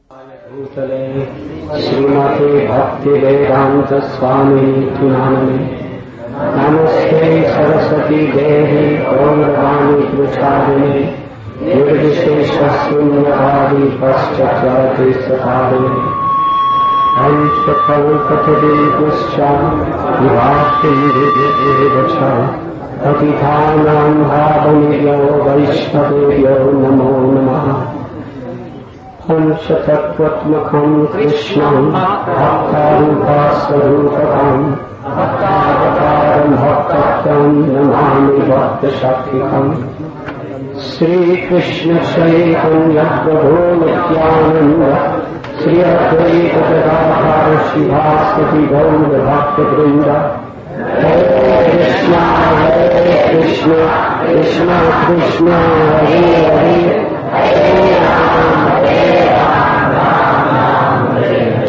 भूतले श्रीमते भक्तिवेदांत स्वामी नामने नमस्ते सरस्वती देवी गौरवाणी प्रचारिणे निर्विशेषशून्यवादी पश्चात्यादि सकारिणे पंचफलपथदीपुश्चाभिवाक्येवच पतितानां भावनिर्यो वैष्णवेभ्यो नमो नमः। पंचतत्त्वात्मकं कृष्णं भक्तारूपास्वरूपकं भक्तावतारं भक्तत्वं नमामि भक्तशक्तिकम्। श्रीकृष्ण चैतन्य प्रभो नित्यानंद श्री अद्वैत गदाधर शिवासदि गौर भक्तवृंद। हरे Krishna Krishna Krishna Hare Hare Hare Ram Ram Hare Hare.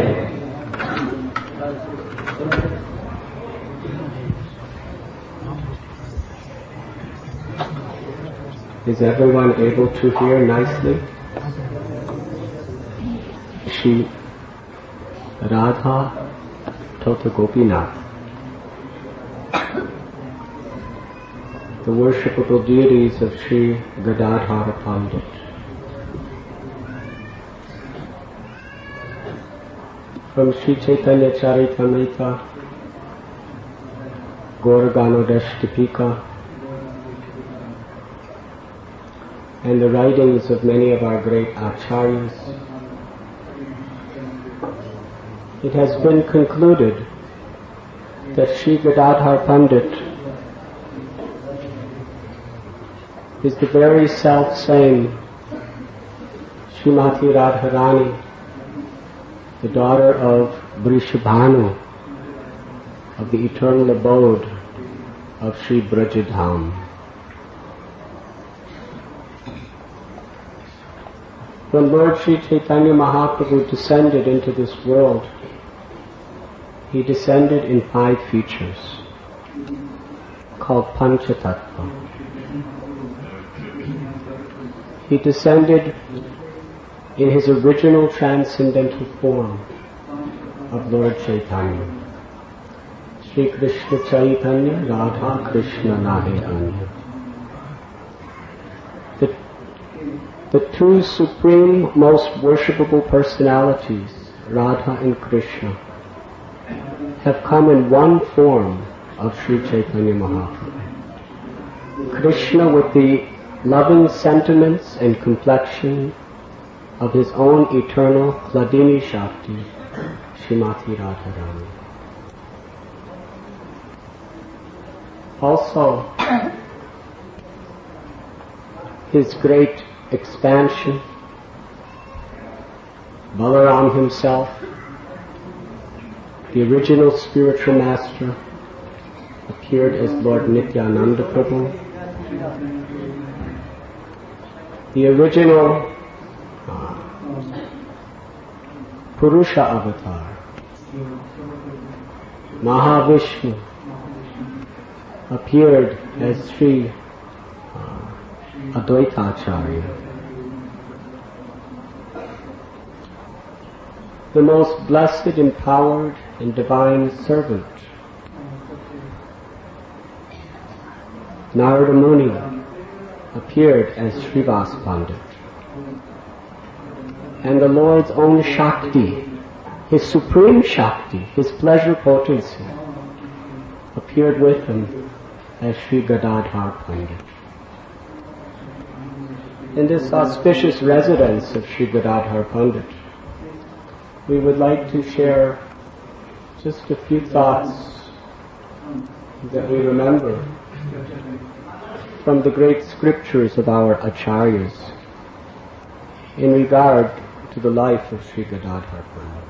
Is everyone able to hear nicely? Shri Radha Tota Gopinath, the worshipable deities of Shri Gadadhara Pandit. From Shri Chaitanya Charitamrita, Gaura Ganodashtapika, and the writings of many of our great acharyas, it has been concluded that Shri Gadadhar Pandit is the very self-same Srimati Radharani, the daughter of Vrishabhanu, of the eternal abode of Shri Brajadham. When Lord Sri Chaitanya Mahaprabhu descended into this world, he descended in 5 features called Panchatattva. He descended in his original transcendental form of Lord Chaitanya. Shri Krishna Chaitanya Radha Krishna Nahe Anya. The two supreme, most worshipable personalities, Radha and Krishna, have come in one form of Sri Chaitanya Mahaprabhu. Krishna with the loving sentiments and complexion of his own eternal Hladini Shakti, Srimati Radharani. Also, his great expansion, Balaram himself, the original spiritual master, appeared as Lord Nityananda Prabhu. The original Purusha avatar, Mahavishnu, appeared as Sri Advaitacharya. The most blessed, empowered, and divine servant, Narada Muni, appeared as Srivas Pandit. And the Lord's own Shakti, his supreme Shakti, his pleasure potency, appeared with him as Shri Gadadhar Pandit. In this auspicious residence of Shri Gadadhar Pandit, we would like to share just a few thoughts that we remember from the great scriptures of our acharyas in regard to the life of Shri Gadadhar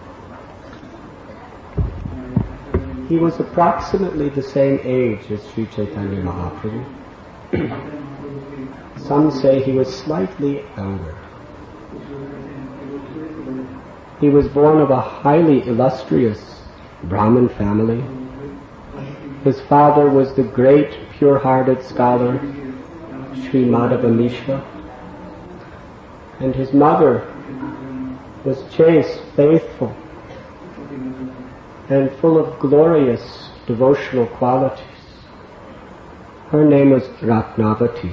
Pandit. He was approximately the same age as Sri Chaitanya Mahaprabhu. Some say he was slightly younger. He was born of a highly illustrious Brahmin family. His father was the great pure-hearted scholar Sri Madhava Mishra, and his mother was chaste, faithful, and full of glorious devotional qualities. Her name was Ratnavati.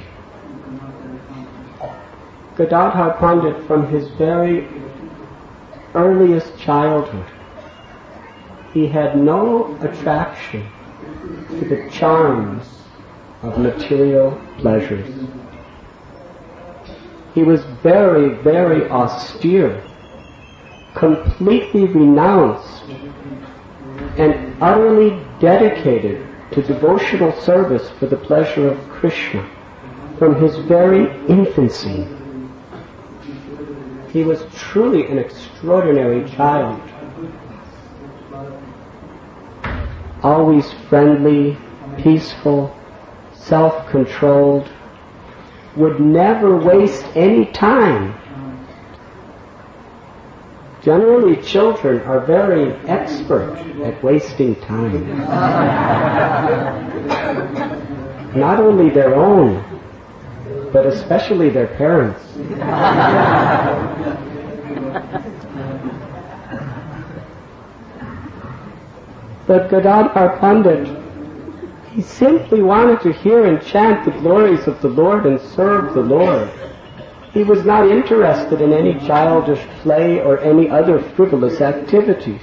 Gadadhar Pandit, from his very earliest childhood, he had no attraction to the charms of material pleasures. He was very, very austere, completely renounced, and utterly dedicated to devotional service for the pleasure of Krishna from his very infancy. He was truly an extraordinary child. Always friendly, peaceful, self-controlled, would never waste any time. Generally, children are very expert at wasting time. Not only their own, but especially their parents. But Gadadhar Pandit, he simply wanted to hear and chant the glories of the Lord and serve the Lord. He was not interested in any childish play or any other frivolous activities.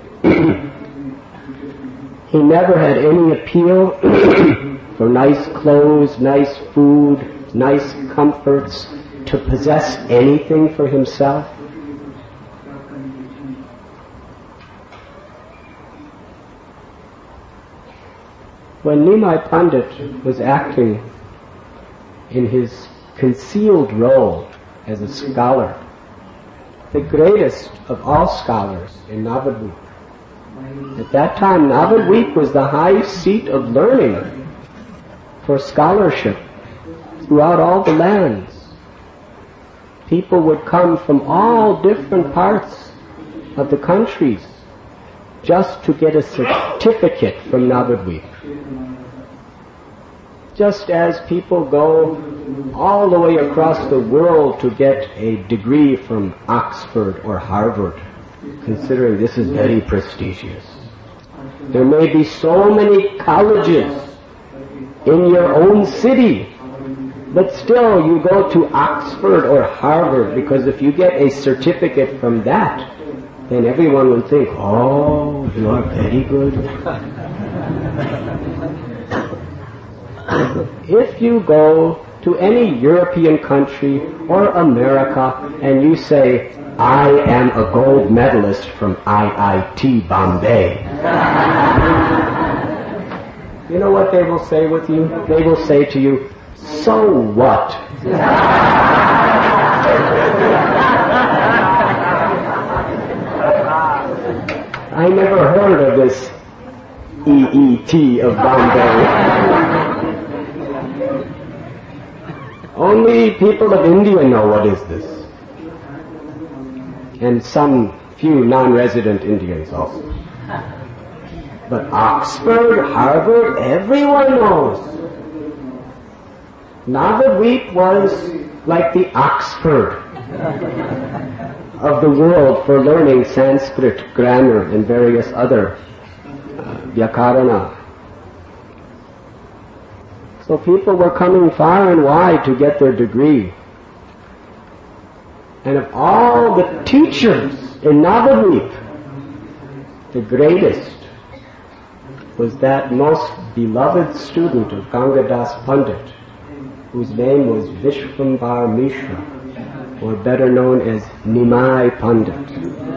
He never had any appeal for nice clothes, nice food, nice comforts, to possess anything for himself. When Nimai Pandit was acting in his concealed role as a scholar, the greatest of all scholars in Navadvip. At that time, Navadvip was the high seat of learning for scholarship throughout all the lands. People would come from all different parts of the countries just to get a certificate from Navadvip. Just as people go all the way across the world to get a degree from Oxford or Harvard, considering this is very prestigious. There may be so many colleges in your own city, but still you go to Oxford or Harvard, because if you get a certificate from that, then everyone will think, oh, you are very good. If you go to any European country or America and you say, I am a gold medalist from IIT Bombay, you know what they will say with you? They will say to you, so what? I never heard of this EET of Bombay. Only people of India know what is this. And some few non-resident Indians also. But Oxford, Harvard, everyone knows. Navadvip was like the Oxford of the world for learning Sanskrit, grammar, and various other Vyakarana. So people were coming far and wide to get their degree. And of all the teachers in Navadvip, the greatest was that most beloved student of Gangadas Pandit, whose name was Vishvambar Mishra, or better known as Nimai Pandit.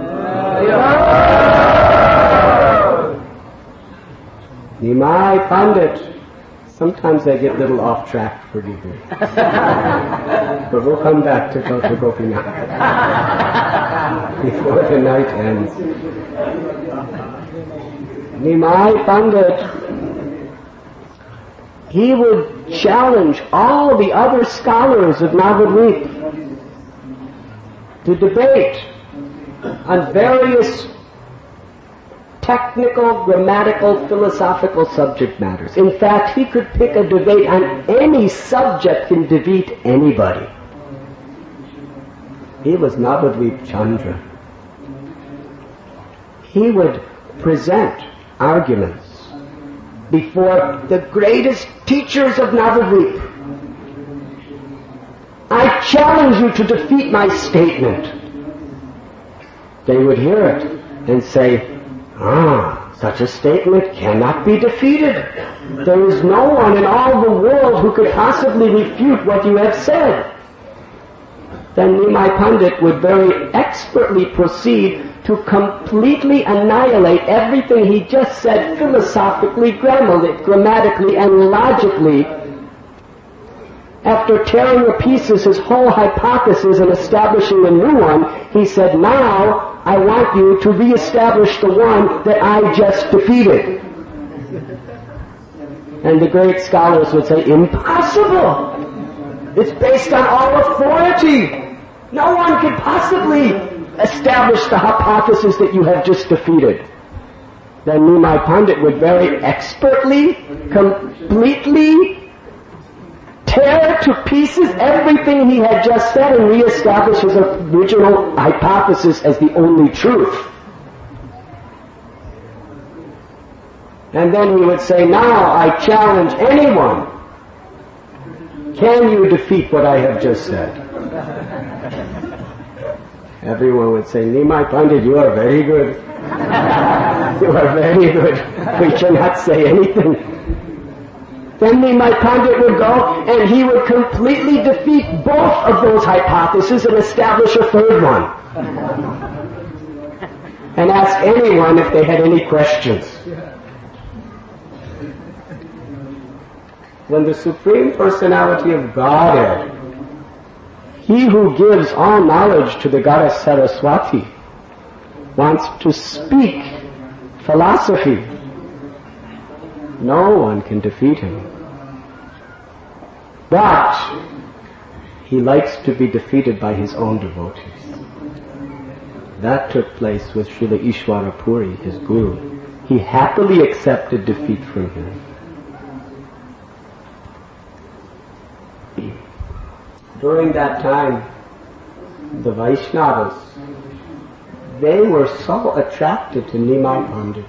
Nimai Pandit. Sometimes I get a little off track, forgive me. But we'll come back to Gopinath before the night ends. Nimai Pandit, he would challenge all the other scholars of Navadvip to debate on various technical, grammatical, philosophical subject matters. In fact, he could pick a debate on any subject and defeat anybody. He was Navadvip Chandra. he would present arguments before the greatest teachers of Navadvip. I challenge you to defeat my statement. They would hear it and say, such a statement cannot be defeated. There is no one in all the world who could possibly refute what you have said. Then Nimai Pandit would very expertly proceed to completely annihilate everything he just said philosophically, grammatically, and logically. After tearing to pieces his whole hypothesis and establishing a new one, he said, now I want you to reestablish the one that I just defeated. And the great scholars would say, impossible! It's based on all authority. No one could possibly establish the hypothesis that you have just defeated. Then Nimai Pandit would very expertly, completely tear to pieces everything he had just said and reestablish his original hypothesis as the only truth. And then he would say, now I challenge anyone. Can you defeat what I have just said? Everyone would say, Nimai Pandit, you are very good. You are very good. We cannot say anything. Then Nimai Pandit would go and he would completely defeat both of those hypotheses and establish a third one. And ask anyone if they had any questions. When the Supreme Personality of Godhead, he who gives all knowledge to the Goddess Saraswati, wants to speak philosophy, no one can defeat him. But he likes to be defeated by his own devotees. That took place with Srila Ishwara Puri, his guru. He happily accepted defeat from him. During that time, the Vaishnavas, they were so attracted to Nimai Pandit.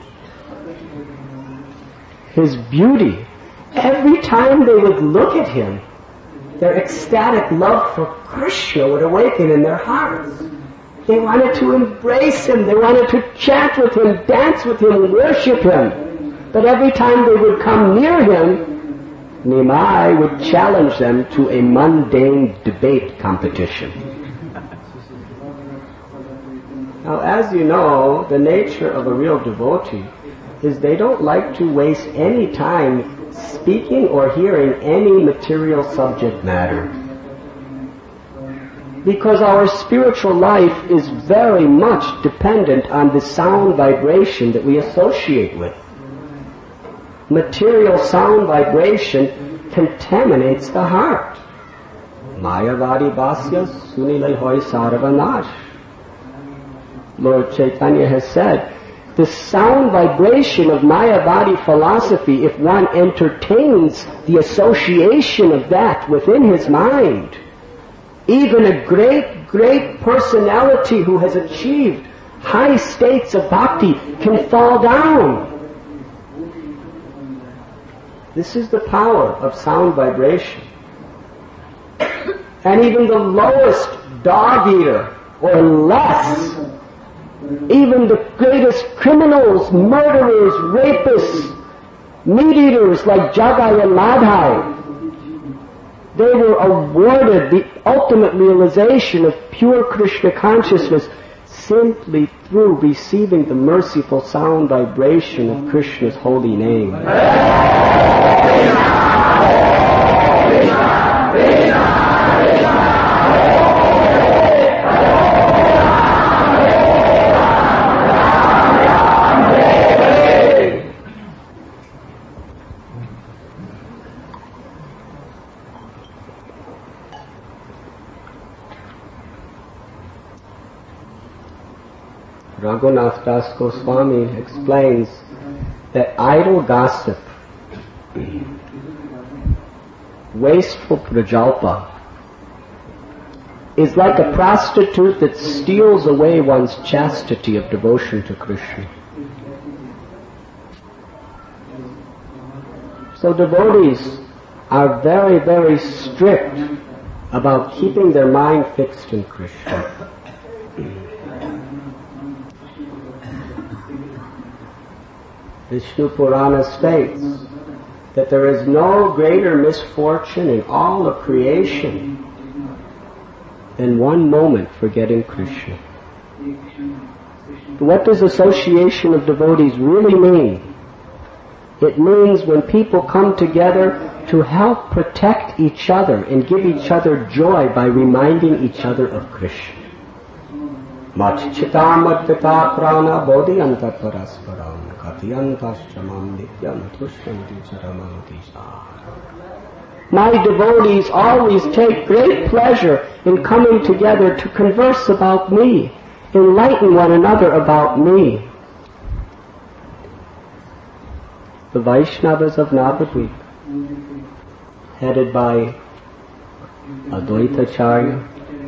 His beauty, every time they would look at him, their ecstatic love for Krishna would awaken in their hearts. They wanted to embrace him, they wanted to chant with him, dance with him, worship him. But every time they would come near him, Nimai would challenge them to a mundane debate competition. Now, as you know, the nature of a real devotee is they don't like to waste any time speaking or hearing any material subject matter. Because our spiritual life is very much dependent on the sound vibration that we associate with. Material sound vibration contaminates the heart. Mayavadi Bhasya Sunilai Hoy Saravanash. Lord Chaitanya has said, the sound vibration of Mayavadi philosophy, if one entertains the association of that within his mind, even a great, great personality who has achieved high states of bhakti can fall down. This is the power of sound vibration. And even the lowest dog eater, or less, even the greatest criminals, murderers, rapists, meat eaters like Jagai and Madhai, they were awarded the ultimate realization of pure Krishna consciousness simply through receiving the merciful sound vibration of Krishna's holy name. Raghunath Das Goswami explains that idle gossip, wasteful prajalpa, is like a prostitute that steals away one's chastity of devotion to Krishna. So devotees are very, very strict about keeping their mind fixed in Krishna. Vishnu Purana states that there is no greater misfortune in all of creation than one moment forgetting Krishna. What does association of devotees really mean? It means when people come together to help protect each other and give each other joy by reminding each other of Krishna. Machchitam advita prana bodhiyanta parasparam katyantashamam nityam tushyanti charamanti sahara. My devotees always take great pleasure in coming together to converse about me, enlighten one another about me. The Vaishnavas of Navadvip, headed by Advaitacharya,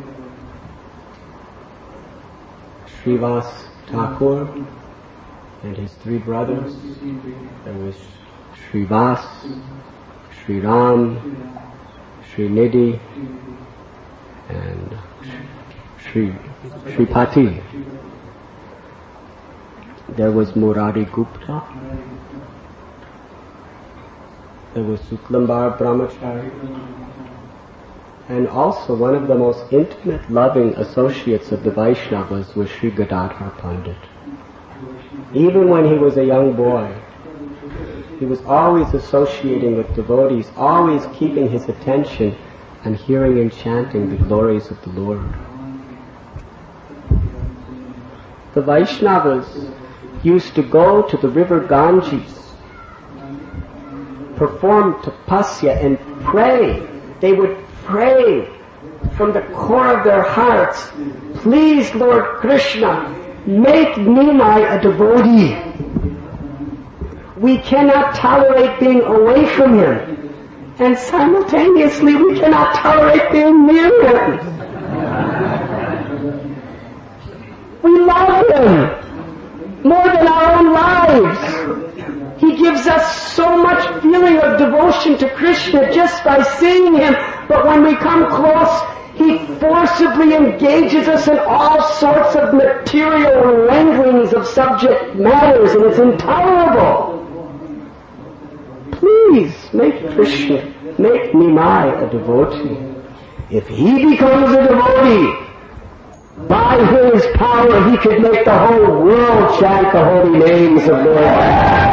Srivas Thakur and his three brothers. There was Srivas, Sri Ram, Sri Nidhi, and Sripati. There was Murari Gupta. There was Suklambar Brahmachari. And also one of the most intimate, loving associates of the Vaishnavas was Sri Gadadhar Pandit. Even when he was a young boy, he was always associating with devotees, always keeping his attention and hearing and chanting the glories of the Lord. The Vaishnavas used to go to the river Ganges, perform tapasya and pray. They would pray from the core of their hearts, please Lord Krishna, make Nimai a devotee. We cannot tolerate being away from him, and simultaneously we cannot tolerate being near him. We love him more than our own lives. He gives us so much feeling of devotion to Krishna just by seeing him, but when we come close, he forcibly engages us in all sorts of material renderings of subject matters, and it's intolerable. Please, make Krishna, make Nimai a devotee. If he becomes a devotee, by his power he could make the whole world chant the holy names of Lord.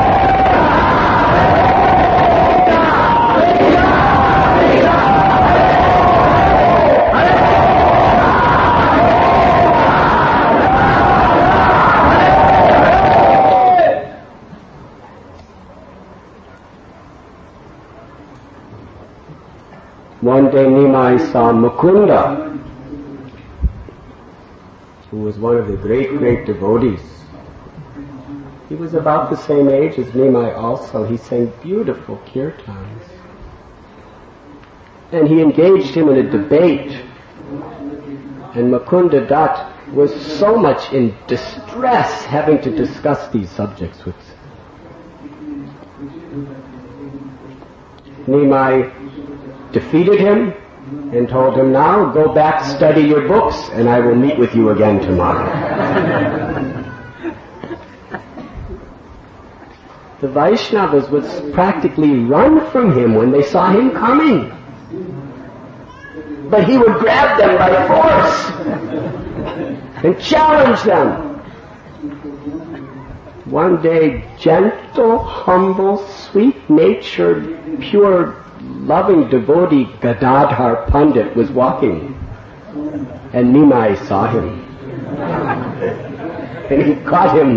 One day Nimai saw Mukunda, who was one of the great devotees. He was about the same age as Nimai also. He sang beautiful kirtans. And he engaged him in a debate. And Mukunda Dutt was so much in distress having to discuss these subjects with Nimai defeated him and told him, now go back, study your books, and I will meet with you again tomorrow. The Vaishnavas would practically run from him when they saw him coming. But he would grab them by force and challenge them. One day, gentle, humble, sweet-natured, pure, loving devotee Gadadhar Pandit was walking, and Nimai saw him. And he caught him.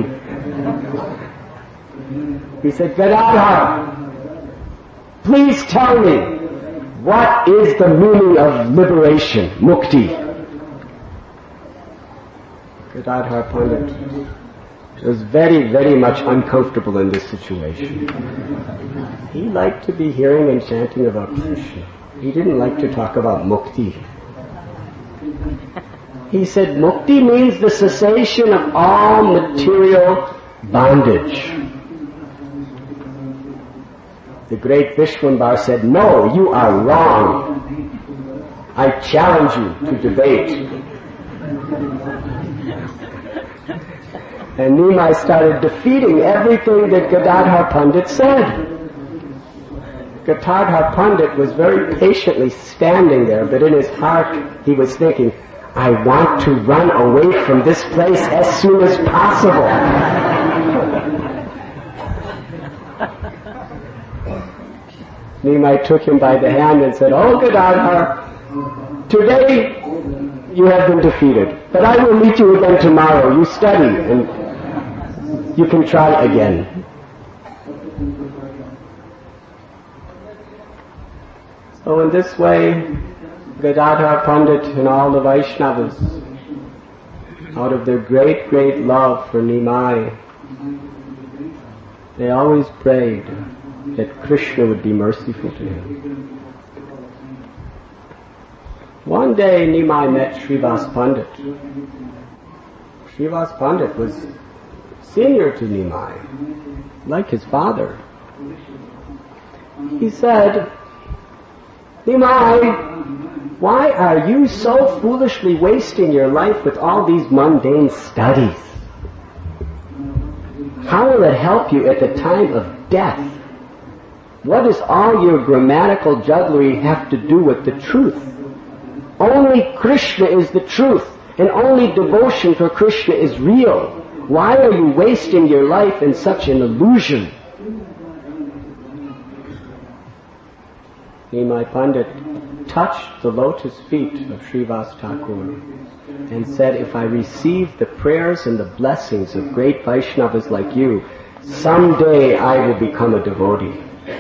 He said, Gadadhar, please tell me, what is the meaning of liberation, mukti? Gadadhar Pandit was very, very much uncomfortable in this situation. He liked to be hearing and chanting about Krishna. He didn't like to talk about mukti. He said, Mukti means the cessation of all material bondage. The great Vishwambar said, no, you are wrong. I challenge you to debate. And Nimai started defeating everything that Gadadhar Pandit said. Gadadhar Pandit was very patiently standing there, but in his heart he was thinking, I want to run away from this place as soon as possible. Nimai took him by the hand and said, oh Gadadhar, today you have been defeated, but I will meet you again tomorrow. You study and you can try again. So in this way, Gadadhar Pandit and all the Vaishnavas, out of their great, great love for Nimai, they always prayed that Krishna would be merciful to him. One day Nimai met Srivas Pandit. Srivas Pandit was senior to Nimai, like his father. He said, Nimai, why are you so foolishly wasting your life with all these mundane studies? How will it help you at the time of death? What does all your grammatical jugglery have to do with the truth? Only Krishna is the truth, and only devotion for Krishna is real. Why are you wasting your life in such an illusion? Nimai Pandit touched the lotus feet of Srivas Thakur and said, if I receive the prayers and the blessings of great Vaishnavas like you, someday I will become a devotee.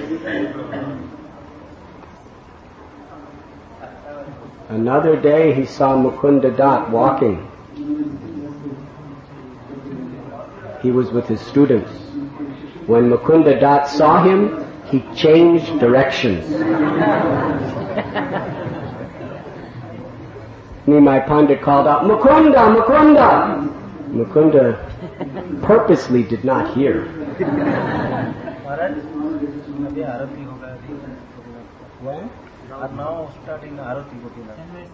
Another day he saw Mukunda Dutt walking. He was with his students. When Mukunda Dutt saw him, he changed directions. Nimai Pandit called out, Mukunda, Mukunda! Mukunda purposely did not hear. When? Now starting Arati Gopinath.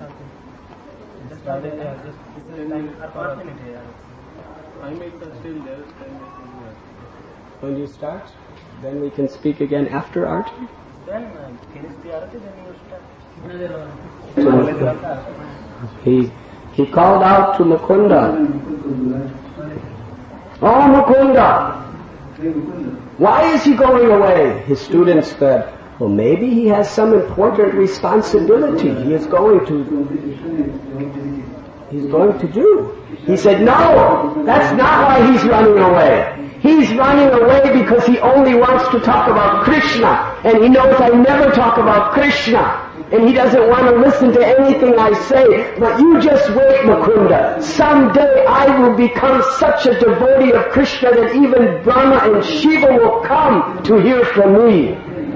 When you start, then we can speak again after Arati? Then finish the Arati, then you start. He called out to Mukunda. Oh Mukunda! Why is he going away? His students said, well, maybe he has some important responsibility he's going to do. He said, no, that's not why he's running away. He's running away because he only wants to talk about Krishna, and he knows I never talk about Krishna, and he doesn't want to listen to anything I say. But you just wait, Mukunda. Someday I will become such a devotee of Krishna that even Brahma and Shiva will come to hear from me.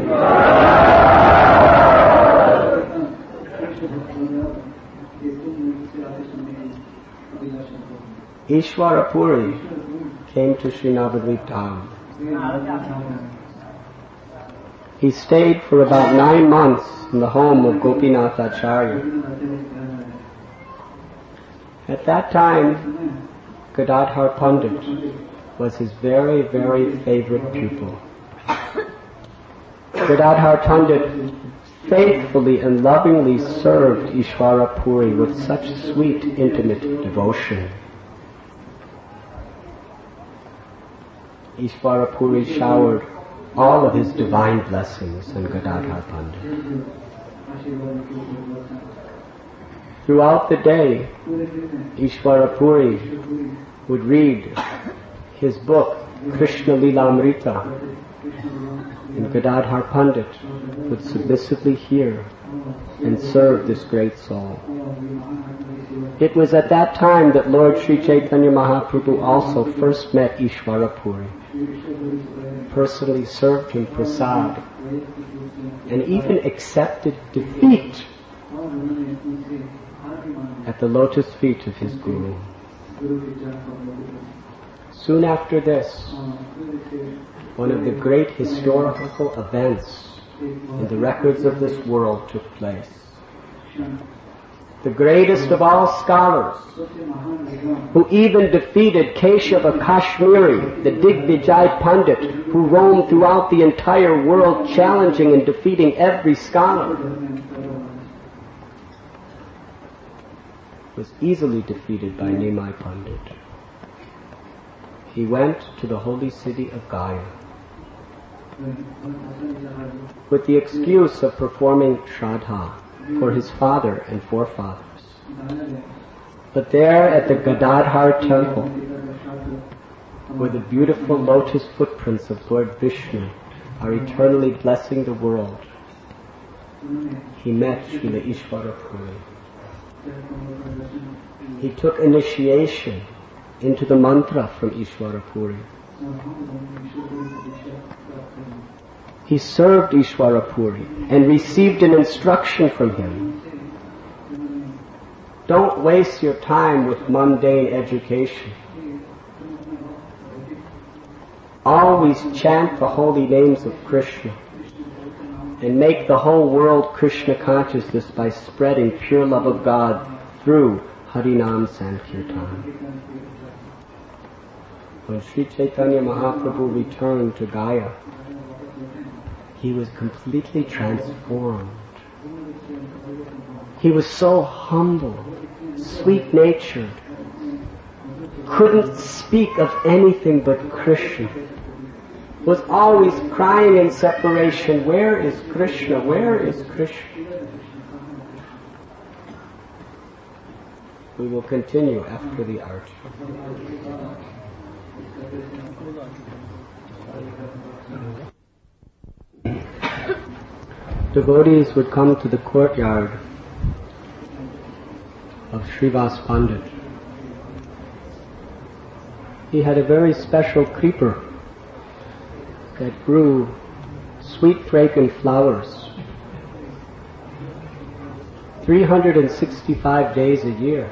Ishwara Puri came to Sri Navadvip Dham. He stayed for about 9 months in the home of Gopinath Acharya. At that time, Gadadhar Pandit was his very, very favorite pupil. Gadadhar Pandit faithfully and lovingly served Ishwara Puri with such sweet, intimate devotion. Ishwara Puri showered all of his divine blessings on Gadadhar Pandit. Throughout the day, Ishwara Puri would read his book, Krishna Lilamrita, and Gadadhar Pandit would submissively hear and serve this great soul. It was at that time that Lord Sri Chaitanya Mahaprabhu also first met Ishwara Puri, personally served him prasad, and even accepted defeat at the lotus feet of his Guru. Soon after this, one of the great historical events in the records of this world took place. The greatest of all scholars, who even defeated Keshava Kashmiri, the Digvijay Pandit, who roamed throughout the entire world challenging and defeating every scholar, was easily defeated by Nimai Pandit. He went to the holy city of Gaya with the excuse of performing Shraddha for his father and forefathers. But there at the Gadadhar temple, where the beautiful lotus footprints of Lord Vishnu are eternally blessing the world, he met Srila Ishwarapuri. He took initiation into the mantra from Ishwarapuri. He served Ishwarapuri and received an instruction from him. Don't waste your time with mundane education. Always chant the holy names of Krishna and make the whole world Krishna consciousness by spreading pure love of God through Harinam Sankirtan. When Sri Chaitanya Mahaprabhu returned to Gaya, he was completely transformed. He was so humble, sweet-natured, couldn't speak of anything but Krishna, was always crying in separation, where is Krishna, where is Krishna? We will continue after the arti. Devotees would come to the courtyard of Srivas Pandit. He had a very special creeper that grew sweet fragrant flowers 365 days a year.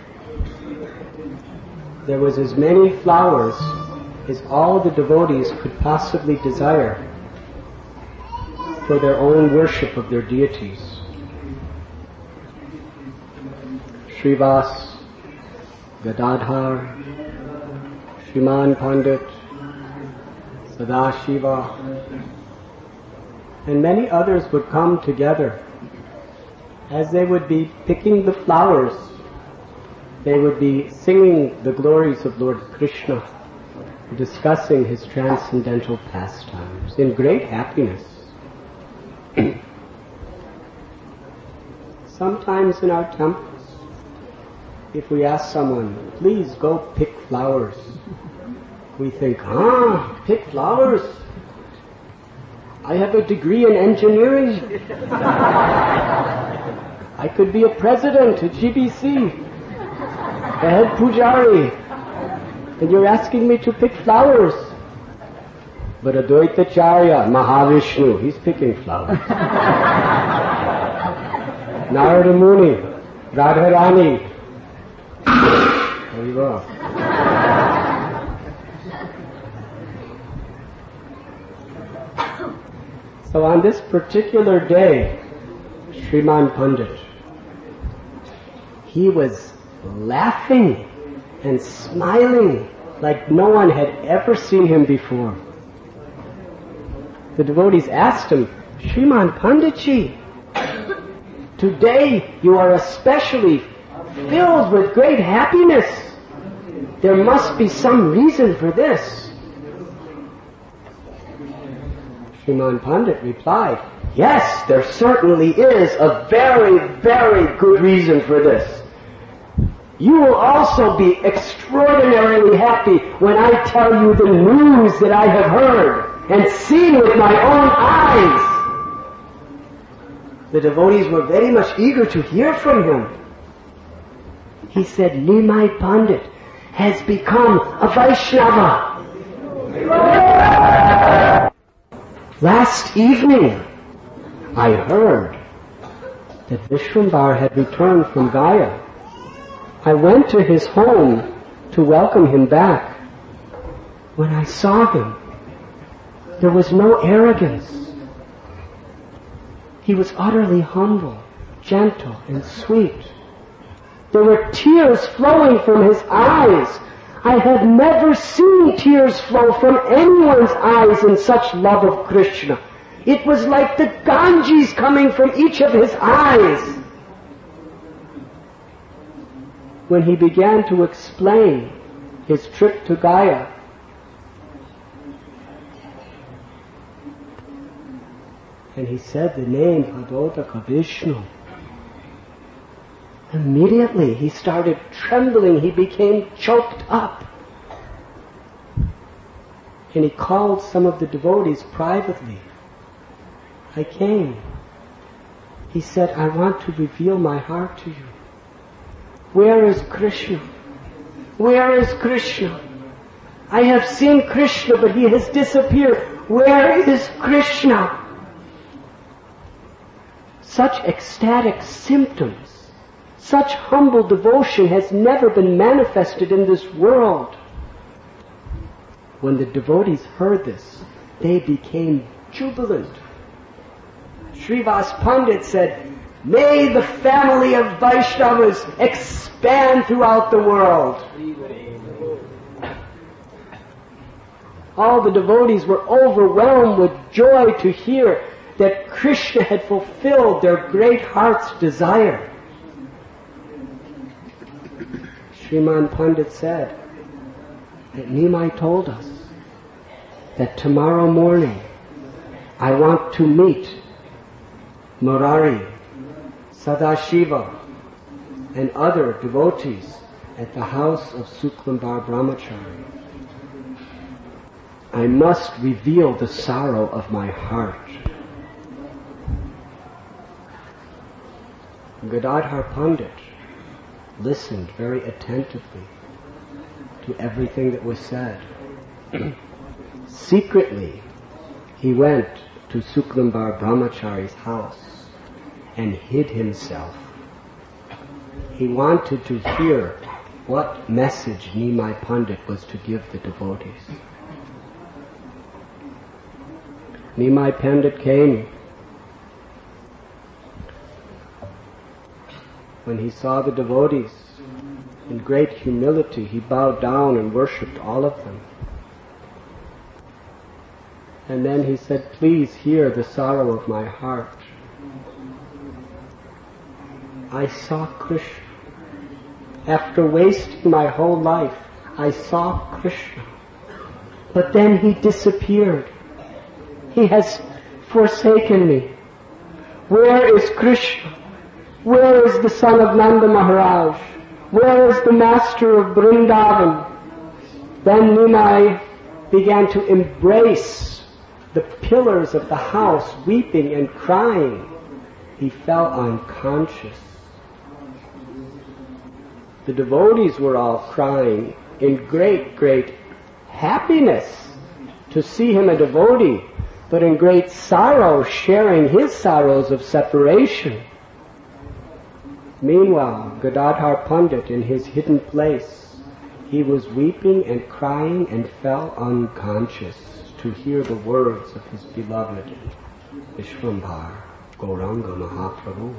There was as many flowers as all the devotees could possibly desire for their own worship of their deities. Srivas, Gadadhar, Shriman Pandit, Sadashiva, and many others would come together. As they would be picking the flowers, they would be singing the glories of Lord Krishna, discussing his transcendental pastimes in great happiness. Sometimes in our temples, if we ask someone, please go pick flowers, we think, pick flowers? I have a degree in engineering. I could be a president at GBC, the head pujari, and you're asking me to pick flowers. But Advaitacharya, Mahavishnu, he's picking flowers. Narada Muni, Radharani. There you go. So on this particular day, Shriman Pandit, he was laughing and smiling like no one had ever seen him before. The devotees asked him, Shriman Panditji, today you are especially filled with great happiness. There must be some reason for this. Shriman Pandit replied, yes, there certainly is a very, very good reason for this. You will also be extraordinarily happy when I tell you the news that I have heard and seen with my own eyes. The devotees were very much eager to hear from him. He said, Nimai Pandit has become a Vaishnava. Last evening, I heard that Vishwambar had returned from Gaya I went to his home to welcome him back. When I saw him, there was no arrogance. He was utterly humble, gentle, and sweet. There were tears flowing from his eyes. I had never seen tears flow from anyone's eyes in such love of Krishna. It was like the Ganges coming from each of his eyes. When he began to explain his trip to Gaya, and he said the name Padotaka Vishnu, immediately he started trembling. He became choked up. And he called some of the devotees privately. I came. He said, I want to reveal my heart to you. Where is Krishna? Where is Krishna? I have seen Krishna, but he has disappeared. Where is Krishna? Such ecstatic symptoms, such humble devotion has never been manifested in this world. When the devotees heard this, they became jubilant. Srivas Pandit said, may the family of Vaishnavas expand throughout the world. All the devotees were overwhelmed with joy to hear that Krishna had fulfilled their great heart's desire. Sriman Pandit said that Nimai told us that tomorrow morning I want to meet Murari, Sadashiva, and other devotees at the house of Suklambar Brahmachari. I must reveal the sorrow of my heart. Gadadhar Pandit listened very attentively to everything that was said. Secretly, he went to Suklambar Brahmachari's house and hid himself. He wanted to hear what message Nimai Pandit was to give the devotees. Nimai Pandit came. When he saw the devotees, in great humility, he bowed down and worshipped all of them. And then he said, please hear the sorrow of my heart. I saw Krishna. After wasting my whole life, I saw Krishna. But then he disappeared. He has forsaken me. Where is Krishna? Where is the son of Nanda Maharaj? Where is the master of Vrindavan? Then Nimai began to embrace the pillars of the house, weeping and crying. He fell unconscious. The devotees were all crying in great, great happiness to see him a devotee, but in great sorrow, sharing his sorrows of separation. Meanwhile, Gadadhar Pandit, in his hidden place, he was weeping and crying and fell unconscious to hear the words of his beloved Vishwambhar, Gauranga Mahaprabhu.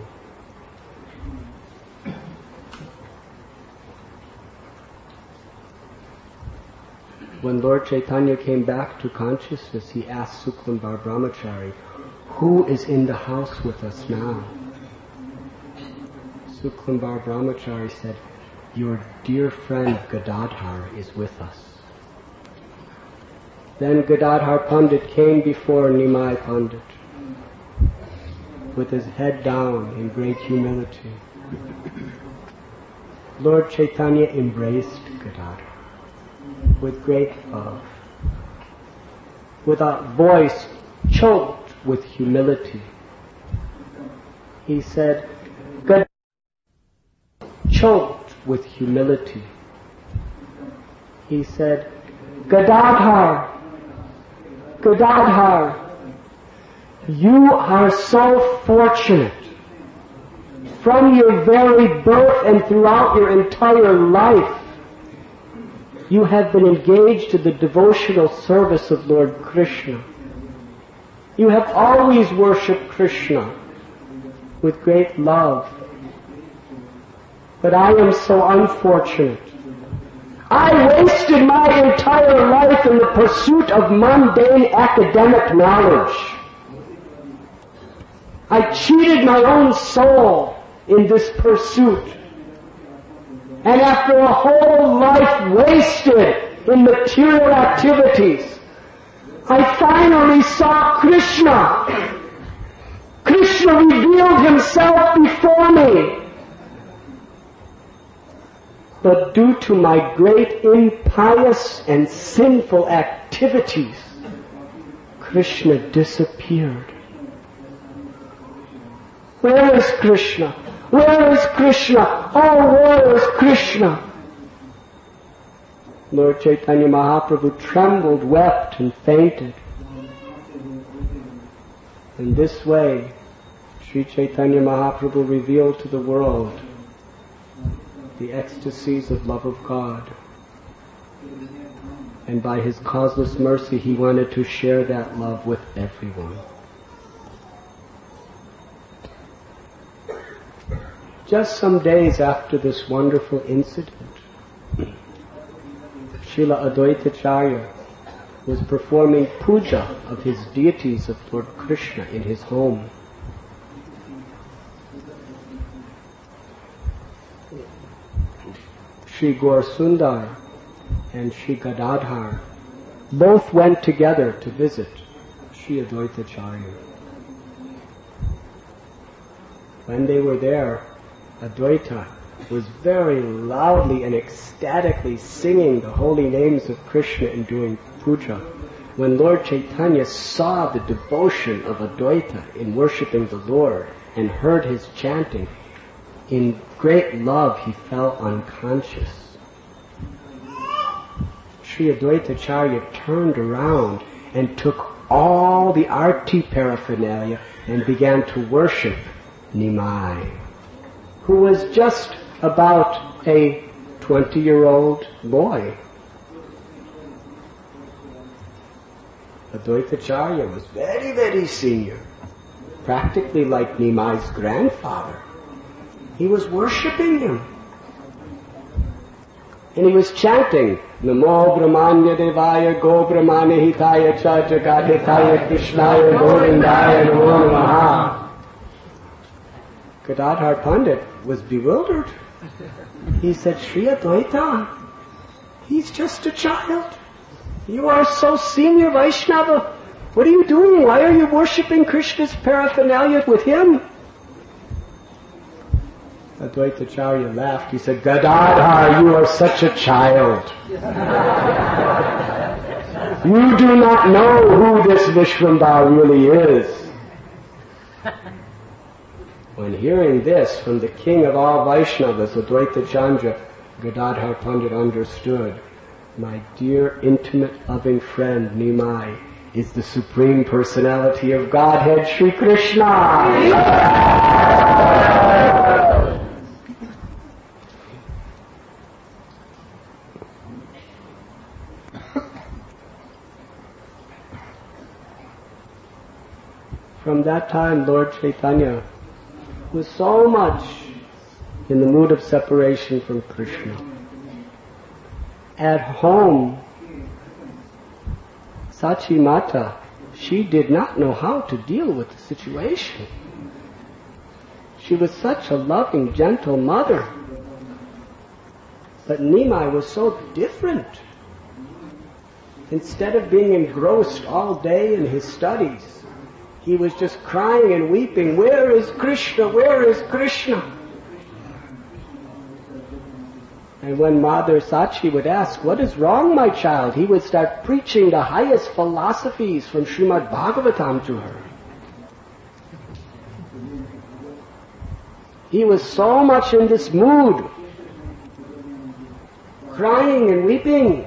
When Lord Chaitanya came back to consciousness, he asked Suklambar Brahmachari, who is in the house with us now? Suklambar Brahmachari said, your dear friend Gadadhar is with us. Then Gadadhar Pandit came before Nimai Pandit with his head down in great humility. Lord Chaitanya embraced Gadadhar with great love, with a voice choked with humility. He said, Gadadhar, choked with humility. He said, Gadadhar, Gadadhar, you are so fortunate from your very birth and throughout your entire life, you have been engaged in the devotional service of Lord Krishna. You have always worshipped Krishna with great love. But I am so unfortunate. I wasted my entire life in the pursuit of mundane academic knowledge. I cheated my own soul in this pursuit. And after a whole life wasted in material activities, I finally saw Krishna. Krishna revealed himself before me. But due to my great impious and sinful activities, Krishna disappeared. Where is Krishna? Where is Krishna? Oh, where is Krishna? Lord Chaitanya Mahaprabhu trembled, wept, and fainted. In this way, Sri Chaitanya Mahaprabhu revealed to the world the ecstasies of love of God. And by his causeless mercy, he wanted to share that love with everyone. Just some days after this wonderful incident, Srila Advaita Acharya was performing puja of his deities of Lord Krishna in his home. Sri Gaur Sundar and Sri Gadadhar both went together to visit Sri Advaita Acharya. When they were there, Advaita was very loudly and ecstatically singing the holy names of Krishna and doing puja. When Lord Chaitanya saw the devotion of Advaita in worshipping the Lord and heard his chanting, in great love he fell unconscious. Sri Advaita Acharya turned around and took all the arti paraphernalia and began to worship Nimai, who was just about a 20-year-old boy. Advaita Acharya was very, very senior, practically like Nimai's grandfather. He was worshipping him. And he was chanting, Namo Brahmanya Devaya Go Brahmanya Hitaya Cha Jagadhitaya Krishnaya Govindaya Namo Namaha. Gadadhar Pandit was bewildered. He said, Sri Advaita, he's just a child. You are so senior Vaishnava. What are you doing? Why are you worshipping Krishna's paraphernalia with him? Advaita Acharya laughed. He said, Gadadhar, you are such a child. You do not know who this Vishvambhar really is. When hearing this from the king of all Vaishnavas, Advaita Chandra, Gadadhar Pandit understood, my dear, intimate, loving friend Nimai is the Supreme Personality of Godhead, Sri Krishna. From that time, Lord Chaitanya was so much in the mood of separation from Krishna. At home, Sachi Mata, she did not know how to deal with the situation. She was such a loving, gentle mother. But Nimai was so different. Instead of being engrossed all day in his studies, he was just crying and weeping, where is Krishna? Where is Krishna? And when Mother Sachi would ask, what is wrong, my child? He would start preaching the highest philosophies from Srimad Bhagavatam to her. He was so much in this mood, crying and weeping.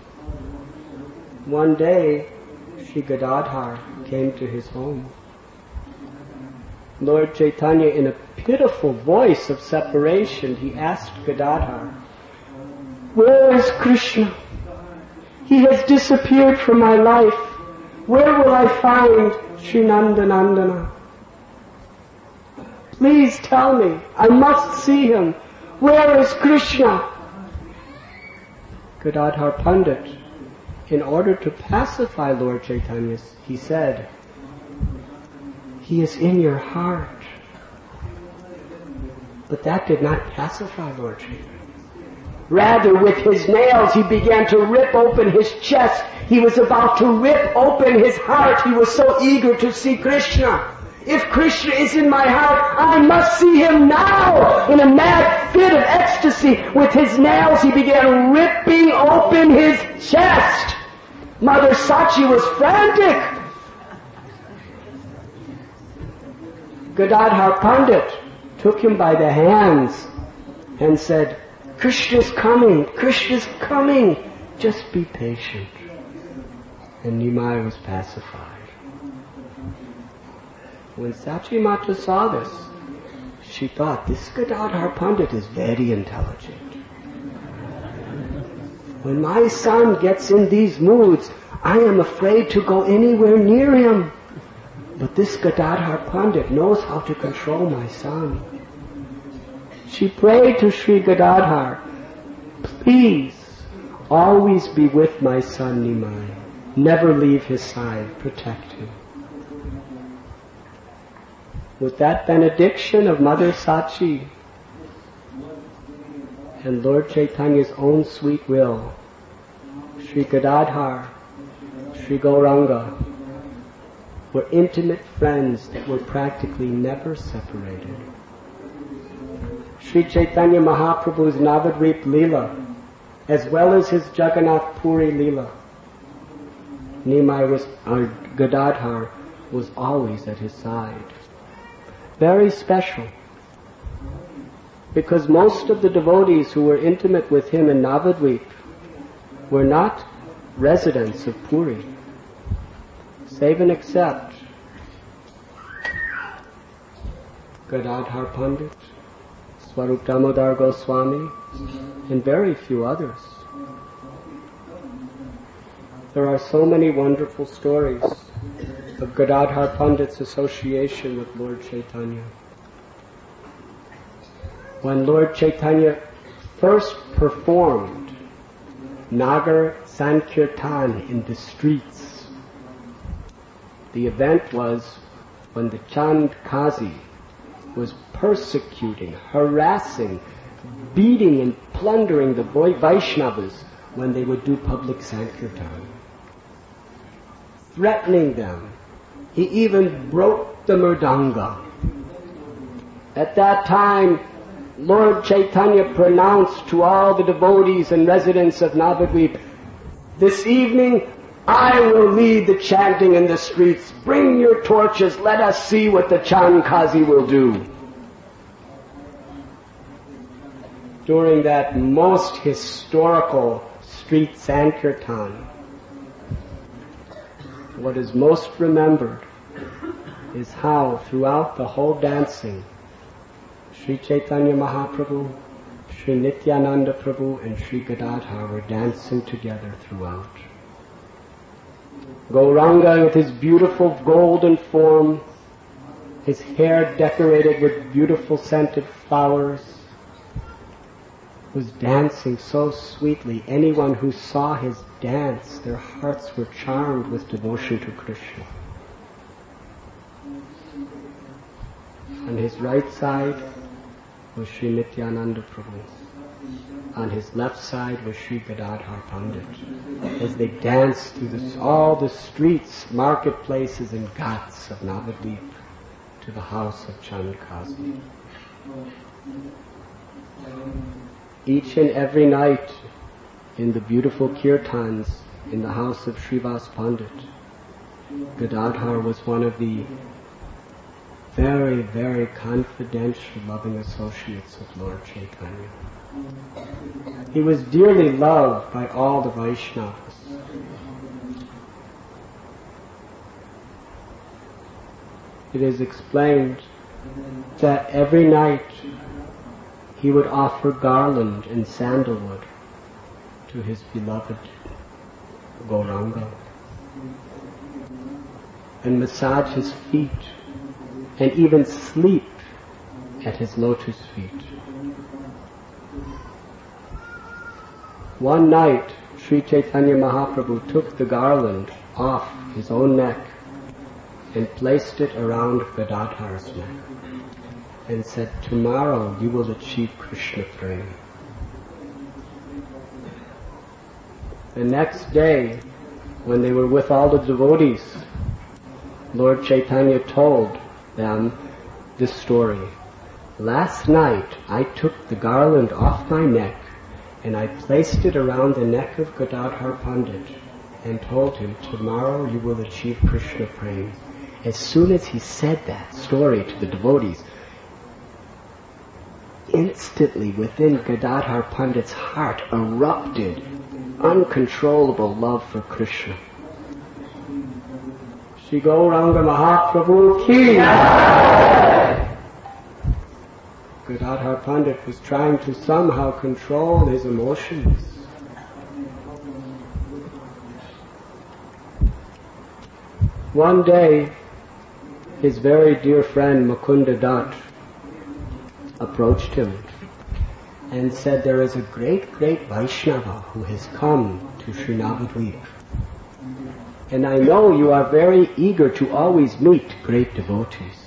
One day, Sri Gadadhar came to his home. Lord Chaitanya, in a pitiful voice of separation, he asked Gadadhar, "Where is Krishna? He has disappeared from my life. Where will I find Sri Nandanandana? Please tell me. I must see him. Where is Krishna?" Gadadhar Pandit, in order to pacify Lord Chaitanya, he said, "He is in your heart." But that did not pacify Lord Chaitanya. Rather, with his nails, he began to rip open his chest. He was about to rip open his heart. He was so eager to see Krishna. If Krishna is in my heart, I must see him now. In a mad fit of ecstasy, with his nails, he began ripping open his chest. Mother Sachi was frantic. Gadadhar Pandit took him by the hands and said, "Krishna's coming, Krishna's coming. Just be patient." And Nimai was pacified. When Sachi Mata saw this, she thought, this Gadadhar Pandit is very intelligent. When my son gets in these moods, I am afraid to go anywhere near him. But this Gadadhar Pandit knows how to control my son. She prayed to Sri Gadadhar, "Please, always be with my son Nimai. Never leave his side. Protect him." With that benediction of Mother Sachi and Lord Chaitanya's own sweet will, Sri Gadadhar, Sri Gauranga were intimate friends that were practically never separated. Sri Chaitanya Mahaprabhu's Navadvip Leela, as well as his Jagannath Puri Leela, Gadadhar was always at his side. Very special, because most of the devotees who were intimate with him in Navadvip were not residents of Puri, save and except Gadadhar Pandit, Swarup Damodar Goswami, and very few others. There are so many wonderful stories of Gadadhar Pandit's association with Lord Chaitanya. When Lord Chaitanya first performed Nagar Sankirtan in the streets, the event was when the Chand Kazi was persecuting, harassing, beating and plundering the Vaishnavas when they would do public Sankirtan, threatening them. He even broke the mridanga. At that time, Lord Chaitanya pronounced to all the devotees and residents of Navadvip, "This evening I will lead the chanting in the streets. Bring your torches, let us see what the Chand Kazi will do." During that most historical street Sankirtan, what is most remembered is how throughout the whole dancing, Sri Chaitanya Mahaprabhu, Sri Nityananda Prabhu and Sri Gadadhar were dancing together throughout. Gauranga with his beautiful golden form, his hair decorated with beautiful scented flowers, was dancing so sweetly. Anyone who saw his dance, their hearts were charmed with devotion to Krishna. On his right side was Sri Nityananda Prabhu. On his left side was Sri Gadadhar Pandit, as they danced through all the streets, marketplaces and ghats of Navadvip to the house of Chand Kazi. Each and every night in the beautiful kirtans in the house of Srivas Pandit, Gadadhar was one of the very, very confidential, loving associates of Lord Chaitanya. He was dearly loved by all the Vaishnavas. It is explained that every night he would offer garland and sandalwood to his beloved Gauranga and massage his feet and even sleep at his lotus feet. One night, Sri Chaitanya Mahaprabhu took the garland off his own neck and placed it around Gadadhar's neck and said, "Tomorrow you will achieve Krishna prema." The next day, when they were with all the devotees, Lord Chaitanya told them this story. "Last night I took the garland off my neck and I placed it around the neck of Gadadhar Pandit and told him, 'Tomorrow you will achieve Krishna prema.'" As soon as he said that story to the devotees, instantly within Gadadhar Pandit's heart erupted uncontrollable love for Krishna. Shri Gauranga Mahaprabhu ki. Gadadhar Pandit was trying to somehow control his emotions. One day, his very dear friend Mukunda Dutt approached him and said, "There is a great Vaishnava who has come to Sri Navadvip. And I know you are very eager to always meet great devotees."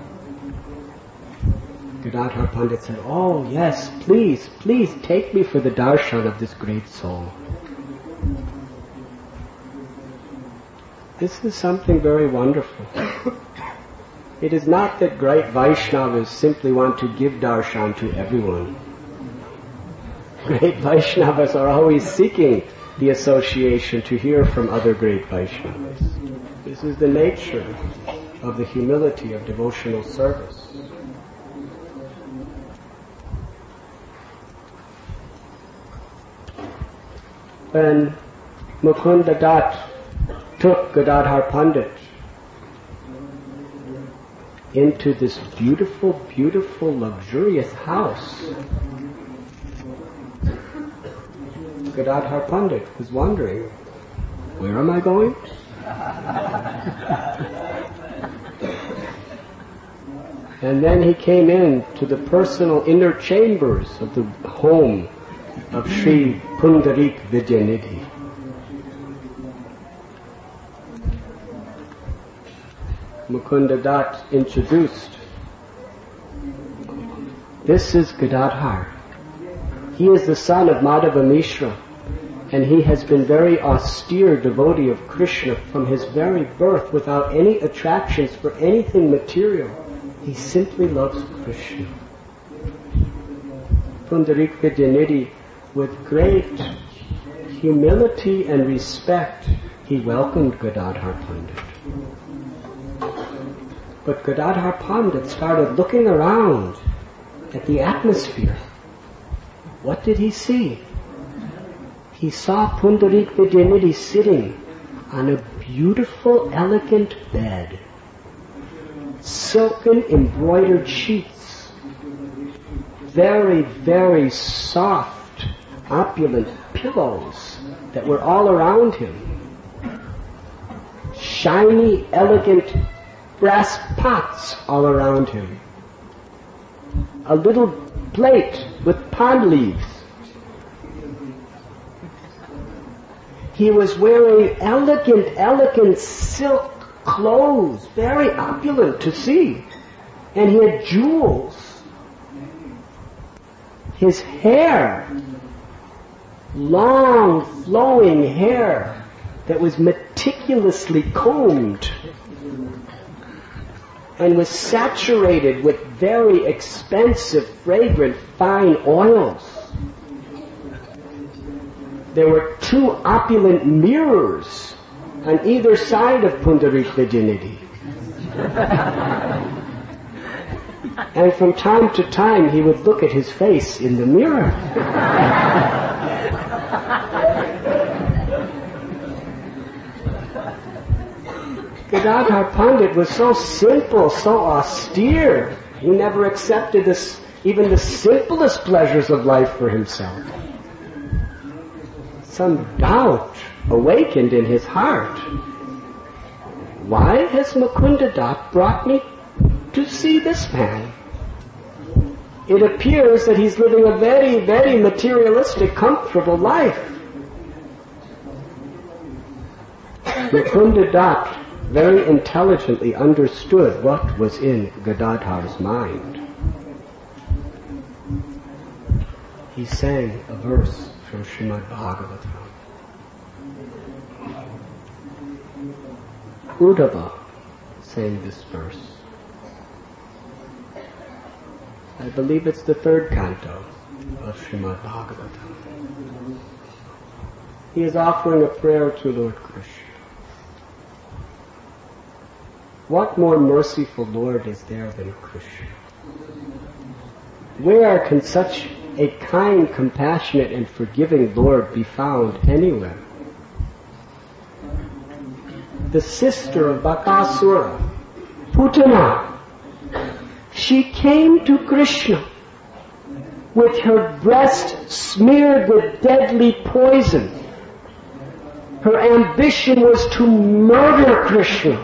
Gadadhar Pandit said, "Oh yes, please take me for the darshan of this great soul." This is something very wonderful. It is not that great Vaishnavas simply want to give darshan to everyone. Great Vaishnavas are always seeking the association to hear from other great Vaishnavas. This is the nature of the humility of devotional service. When Mukunda Dutt took Gadadhar Pandit into this beautiful, luxurious house, Gadadhar Pandit was wondering, where am I going? And then he came in to the personal inner chambers of the home of Sri Pundarik Vidyanidhi. Mukunda Dutt introduced, "This is Gadadhar. He is the son of Madhava Mishra, and he has been very austere devotee of Krishna from his very birth without any attractions for anything material. He simply loves Krishna." Pundarik Vidyanidhi, with great humility and respect, he welcomed Gadadhar Pandit. But Gadadhar Pandit started looking around at the atmosphere. What did he see? He saw Pundarik Vidyanidhi sitting on a beautiful, elegant bed, silken embroidered sheets, very soft, opulent pillows that were all around him, shiny, elegant brass pots all around him, a little plate with palm leaves. He was wearing elegant silk clothes, very opulent to see, and he had jewels. His hair, long flowing hair that was meticulously combed and was saturated with very expensive, fragrant, fine oils. There were two opulent mirrors on either side of Pundarik Vidyanidhi. And from time to time he would look at his face in the mirror. Gadadhar Pandit was so simple, so austere, He never accepted this, even the simplest pleasures of life for himself. Some doubt awakened in his heart. Why has Mukunda Dat brought me to see this man? It appears that he's living a very, very materialistic, comfortable life. Mukunda Dat very intelligently understood what was in Gadadhar's mind. He sang a verse from Srimad Bhagavatam. Uddhava sang this verse. I believe it's the 3rd canto of Srimad Bhagavatam. He is offering a prayer to Lord Krishna. What more merciful Lord is there than Krishna? Where can such a kind, compassionate, and forgiving Lord be found anywhere? The sister of Bakasura, Putana, she came to Krishna with her breast smeared with deadly poison. Her ambition was to murder Krishna.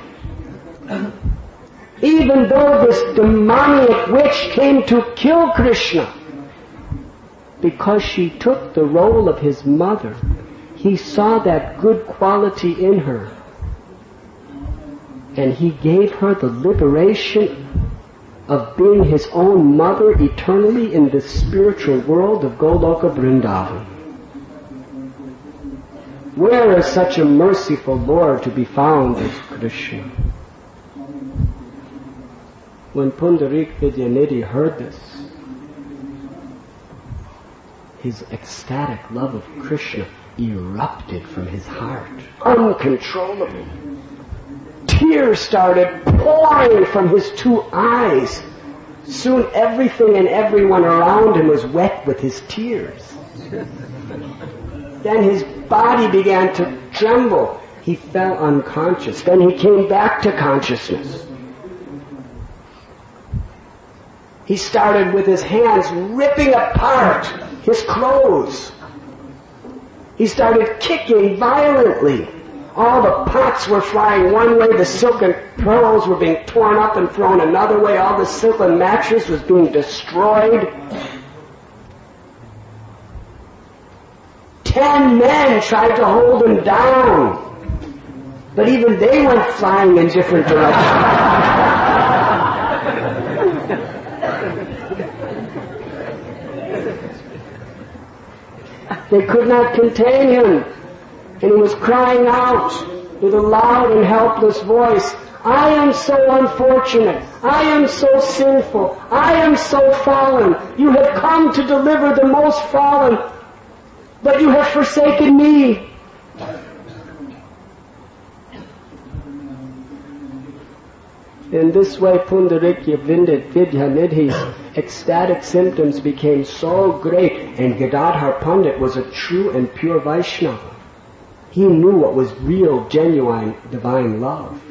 Even though this demoniac witch came to kill Krishna, because she took the role of his mother, he saw that good quality in her, and he gave her the liberation of being his own mother eternally in the spiritual world of Goloka Vrindavan. Where is such a merciful Lord to be found as Krishna? When Pundarik Vidyanidhi heard this, his ecstatic love of Krishna erupted from his heart, uncontrollable. Tears started pouring from his 2 eyes. Soon everything and everyone around him was wet with his tears. Then his body began to tremble. He fell unconscious. Then he came back to consciousness. He started with his hands ripping apart his clothes. He started kicking violently. All the pots were flying one way, the silken pearls were being torn up and thrown another way, all the silken mattress was being destroyed. 10 men tried to hold him down, but even they went flying in different directions. They could not contain him, and he was crying out with a loud and helpless voice, I am so unfortunate, I am so sinful, I am so fallen. You have come to deliver the most fallen, but you have forsaken me. In this way, Pundarikya Vidyanidhi's ecstatic symptoms became so great, and Gadadhar Pandit was a true and pure Vaishnava. He knew what was real, genuine, divine love.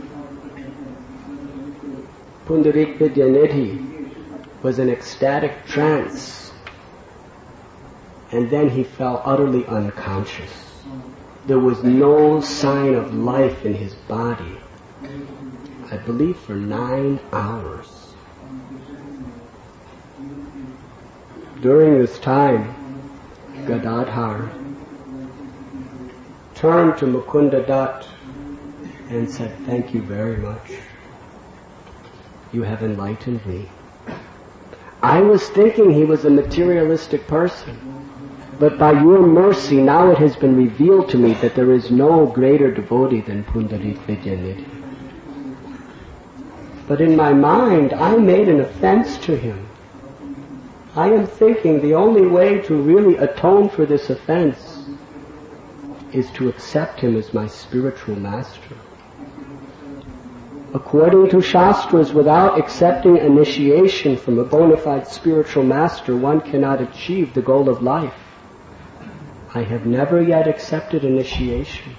Pundarik Vidyanidhi was in ecstatic trance, and then he fell utterly unconscious. There was no sign of life in his body, I believe for 9 hours. During this time, Gadadhar turned to Mukunda Dat and said, thank you very much. You have enlightened me. I was thinking he was a materialistic person, but by your mercy now it has been revealed to me that there is no greater devotee than Pundarik Vidyanidhi. But in my mind, I made an offense to him. I am thinking the only way to really atone for this offense is to accept him as my spiritual master. According to Shastras, without accepting initiation from a bona fide spiritual master, one cannot achieve the goal of life. I have never yet accepted initiation.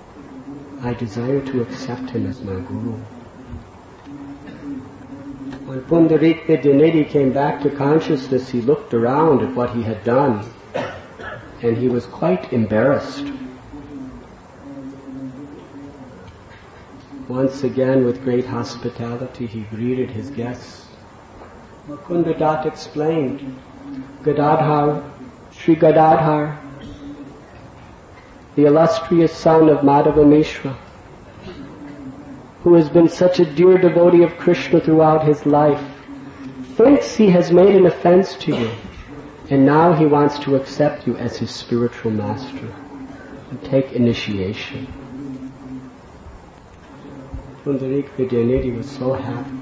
I desire to accept him as my guru. When Pundarik Vidyanidhi came back to consciousness, he looked around at what he had done, and he was quite embarrassed. Once again, with great hospitality, he greeted his guests. Mukunda Das explained, Gadadhar, Sri Gadadhar, the illustrious son of Madhava Mishra, who has been such a dear devotee of Krishna throughout his life, thinks he has made an offense to you, and now he wants to accept you as his spiritual master and take initiation. Pundarik Vidyanidhi was so happy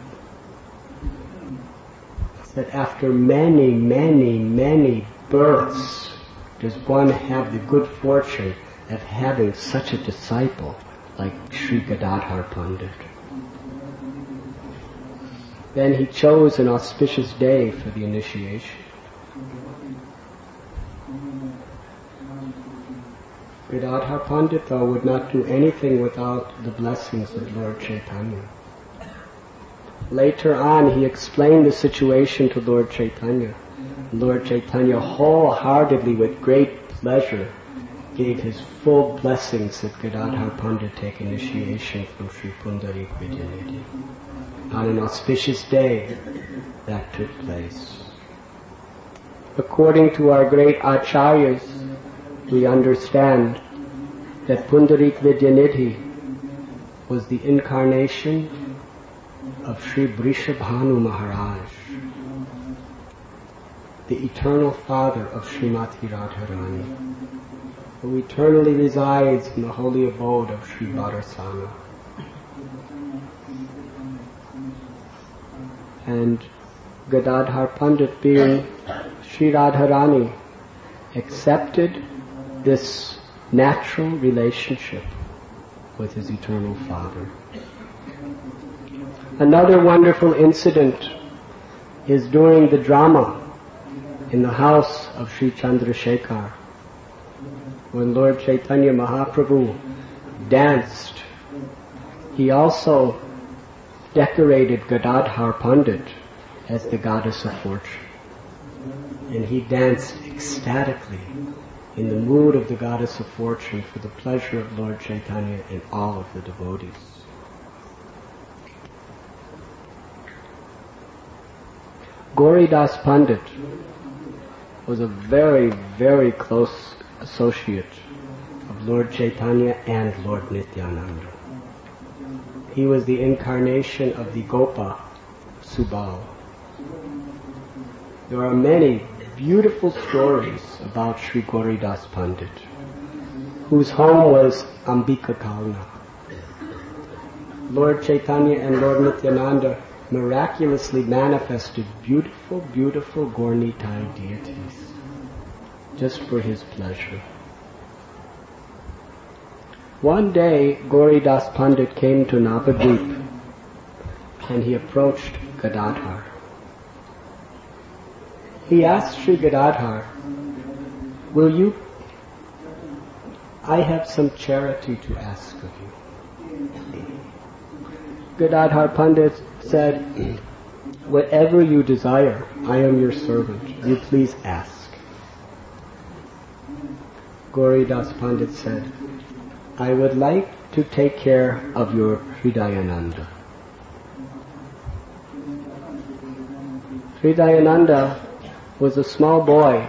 that after many, many, many births does one have the good fortune of having such a disciple like Sri Gadadhar Pandit. Then he chose an auspicious day for the initiation. Gadadhar Pandit, though, would not do anything without the blessings of Lord Chaitanya. Later on, he explained the situation to Lord Chaitanya. Lord Chaitanya wholeheartedly, with great pleasure, gave his full blessings that Gadadhar Pandit take initiation from Sri Pundarik Vidyanidhi. On an auspicious day, that took place. According to our great acharyas, we understand that Pundarik Vidyanidhi was the incarnation of Sri Vrishabhanu Maharaj, the eternal father of Srimati Radharani, who eternally resides in the holy abode of Sri Varasana. And Gadadhar Pandit, being Sri Radharani, accepted this natural relationship with his eternal father. Another wonderful incident is during the drama in the house of Sri Chandrasekhar, when Lord Chaitanya Mahaprabhu danced. He also decorated Gadadhar Pandit as the goddess of fortune. And he danced ecstatically in the mood of the goddess of fortune for the pleasure of Lord Chaitanya and all of the devotees. Gauridas Pandit was a very, very close associate of Lord Chaitanya and Lord Nityananda. He was the incarnation of the Gopa Subal. There are many beautiful stories about Sri Gauridas Pandit, whose home was Ambika Kalna. Lord Chaitanya and Lord Nityananda miraculously manifested beautiful, beautiful Gaur-Nitai deities just for his pleasure. One day, Gauridas Pandit came to Navadvip and he approached Gadadhar. He asked Sri Gadadhar, I have some charity to ask of you. Gadadhar Pandit said, whatever you desire, I am your servant. You please ask. Gauridas Pandit said, I would like to take care of your Hridayananda. Hridayananda was a small boy,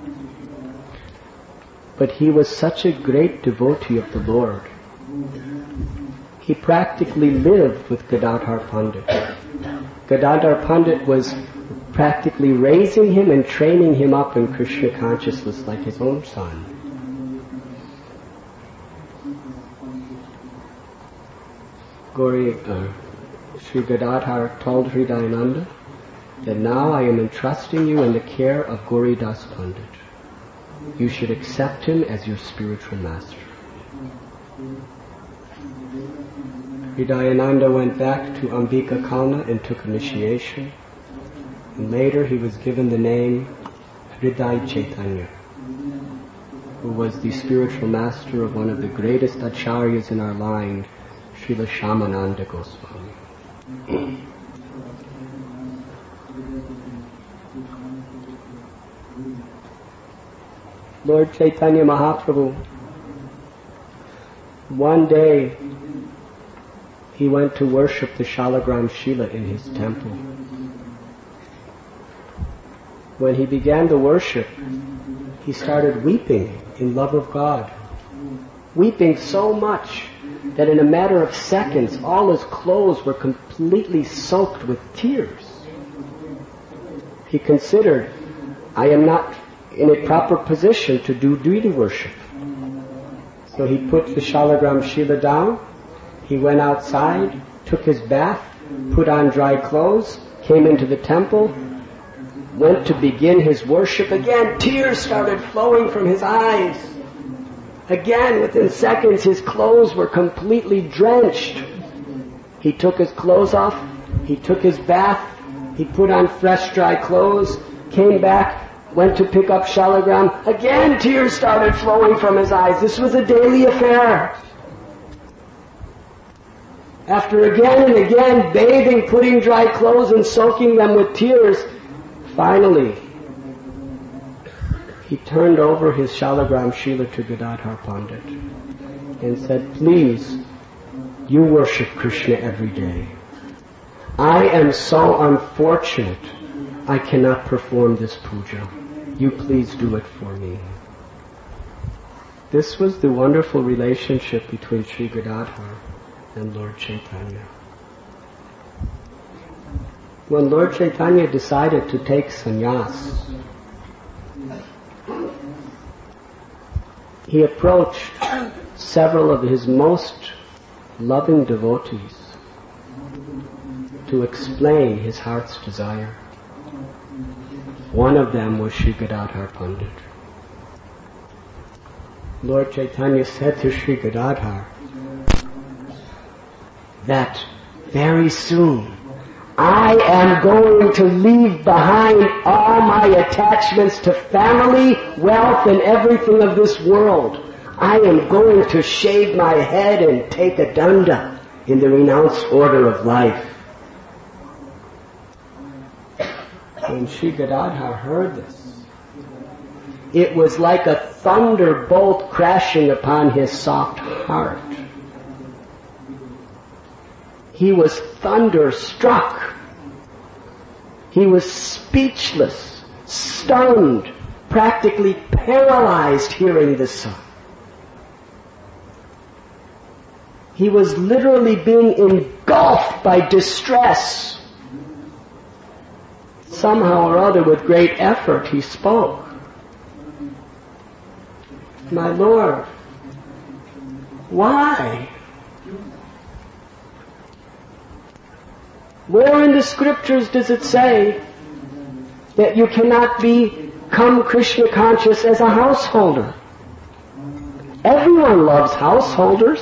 but he was such a great devotee of the Lord. He practically lived with Gadadhar Pandit. Gadadhar Pandit was practically raising him and training him up in Krishna consciousness like his own son. Sri Gadadhar told Hridayananda that now I am entrusting you in the care of Gauridas Pandit. You should accept him as your spiritual master. Hridayananda went back to Ambika Kalna and took initiation. And later he was given the name Hriday Chaitanya, who was the spiritual master of one of the greatest acharyas in our line, Srila Shyamananda Goswami. Lord Chaitanya Mahaprabhu, one day he went to worship the Shalagram Shila in his temple. When he began the worship, he started weeping in love of God. Weeping so much that in a matter of seconds, all his clothes were completely soaked with tears. He considered, I am not in a proper position to do deity worship. So he put the Shalagram Shila down, he went outside, took his bath, put on dry clothes, came into the temple, went to begin his worship. Again, tears started flowing from his eyes. Again, within seconds, his clothes were completely drenched. He took his clothes off, he took his bath, he put on fresh, dry clothes, came back, went to pick up Shalagram. Again, tears started flowing from his eyes. This was a daily affair. After again and again bathing, putting dry clothes and soaking them with tears, finally, he turned over his Shalagram Shila to Gadadhar Pandit and said, please, you worship Krishna every day. I am so unfortunate I cannot perform this puja. You please do it for me. This was the wonderful relationship between Sri Gadadhar and Lord Chaitanya. When Lord Chaitanya decided to take sannyas, he approached several of his most loving devotees to explain his heart's desire. One of them was Sri Gadadhar Pandit. Lord Chaitanya said to Sri Gadadhar that very soon I am going to leave behind all my attachments to family, wealth, and everything of this world. I am going to shave my head and take a danda in the renounced order of life. When Sri Gadadhar heard this, it was like a thunderbolt crashing upon his soft heart. He was thunderstruck. He was speechless, stunned, practically paralyzed hearing this song. He was literally being engulfed by distress. Somehow or other, with great effort, he spoke. My Lord, why? Where in the scriptures does it say that you cannot become Krishna conscious as a householder? Everyone loves householders.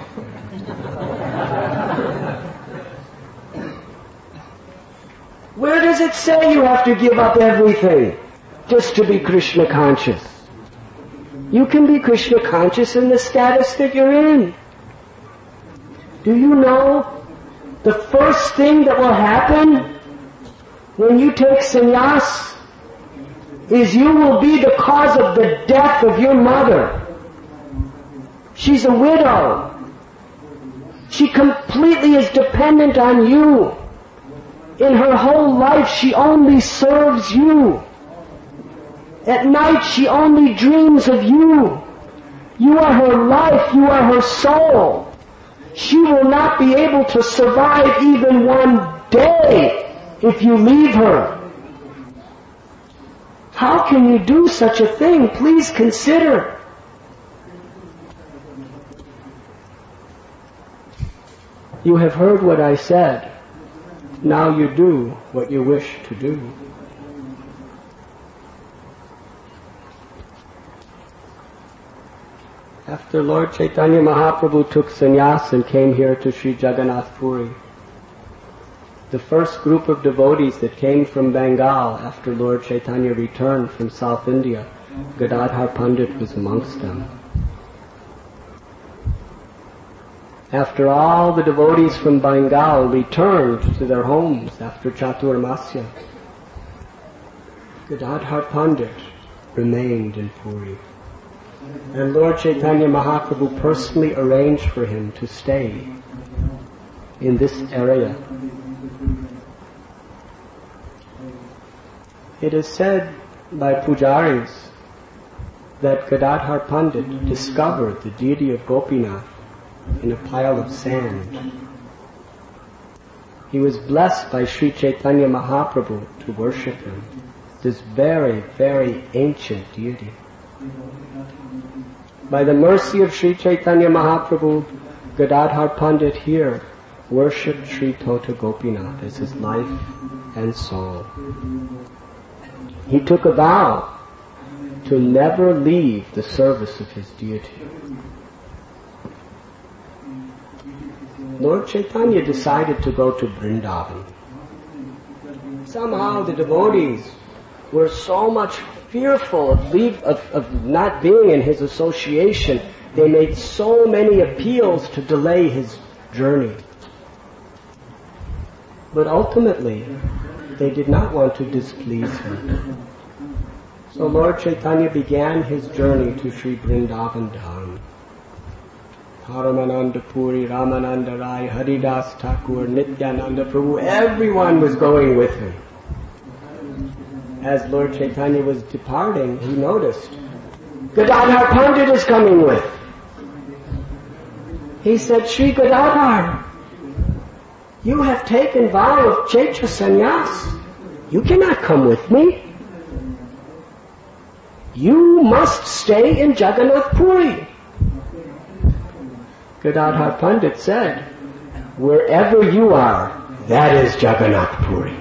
Where does it say you have to give up everything just to be Krishna conscious? You can be Krishna conscious in the status that you're in. Do you know the first thing that will happen when you take sannyas is you will be the cause of the death of your mother. She's a widow. She completely is dependent on you. In her whole life, she only serves you. At night, she only dreams of you. You are her life. You are her soul. She will not be able to survive even one day if you leave her. How can you do such a thing? Please consider. You have heard what I said. Now you do what you wish to do. After Lord Chaitanya Mahaprabhu took sannyas and came here to Sri Jagannath Puri, the first group of devotees that came from Bengal after Lord Chaitanya returned from South India, Gadadhar Pandit was amongst them. After all the devotees from Bengal returned to their homes after Chaturmasya, Gadadhar Pandit remained in Puri. And Lord Chaitanya Mahaprabhu personally arranged for him to stay in this area. It is said by pujaris that Gadadhar Pandit discovered the deity of Gopinath in a pile of sand. He was blessed by Sri Chaitanya Mahaprabhu to worship him, this very, very ancient deity. By the mercy of Sri Chaitanya Mahaprabhu, Gadadhar Pandit here worshipped Sri Tota Gopinath as his life and soul. He took a vow to never leave the service of his deity. Lord Chaitanya decided to go to Vrindavan. Somehow the devotees were so much fearful of not being in his association. They made so many appeals to delay his journey. But ultimately, they did not want to displease him. So Lord Chaitanya began his journey to Sri Vrindavan Dham. Paramananda Puri, Ramananda Rai, Haridas Thakur, Nityananda Prabhu, everyone was going with him. As Lord Chaitanya was departing, he noticed, Gadadhar Pandit is coming with. He said, Sri Gadadhar, you have taken vow of Chaitra Sannyas. You cannot come with me. You must stay in Jagannath Puri. Gadadhar Pandit said, wherever you are, that is Jagannath Puri.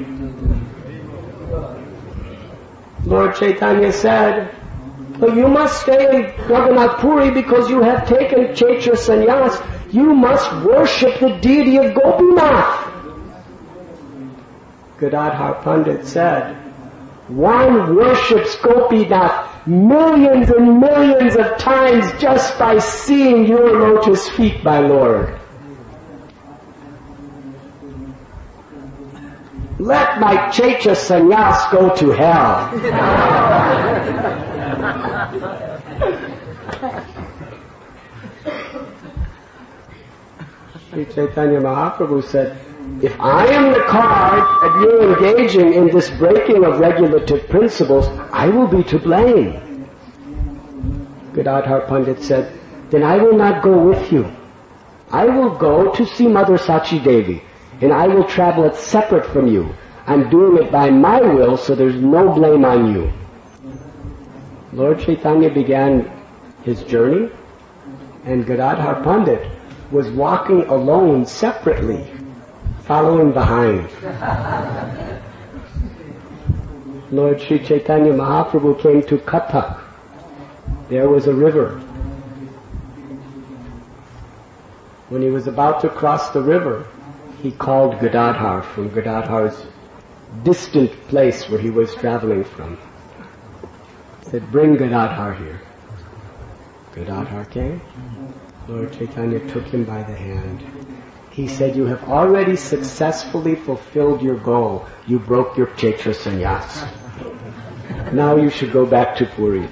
Lord Chaitanya said, but you must stay in Jagannath Puri because you have taken Chaitra Sannyas. You must worship the deity of Gopinath. Gadadhar Pandit said, one worships Gopinath millions and millions of times just by seeing your lotus feet, my Lord. Let my Chaitra Sannyas go to hell. Sri Chaitanya Mahaprabhu said, if I am the cause of you engaging in this breaking of regulative principles, I will be to blame. Gadadhar Pandit said, then I will not go with you. I will go to see Mother Sachi Devi, and I will travel it separate from you. I'm doing it by my will, so there's no blame on you. Lord Chaitanya began his journey, and Gadadhar Pandit was walking alone separately, following behind. Lord Sri Chaitanya Mahaprabhu came to Kathak. There was a river. When he was about to cross the river, he called Gadadhar from Gadadhar's distant place where he was traveling from. He said, bring Gadadhar here. Gadadhar came. Lord Chaitanya took him by the hand. He said, you have already successfully fulfilled your goal. You broke your Chaitra Sannyas. Now you should go back to Puri.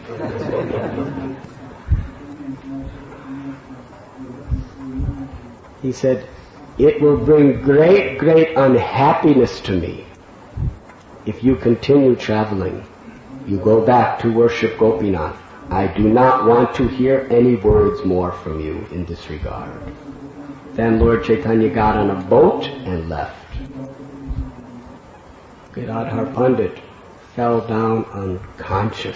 He said, it will bring great, great unhappiness to me if you continue traveling. You go back to worship Gopinath. I do not want to hear any words more from you in this regard. Then Lord Chaitanya got on a boat and left. Gadadhar Pandit fell down unconscious.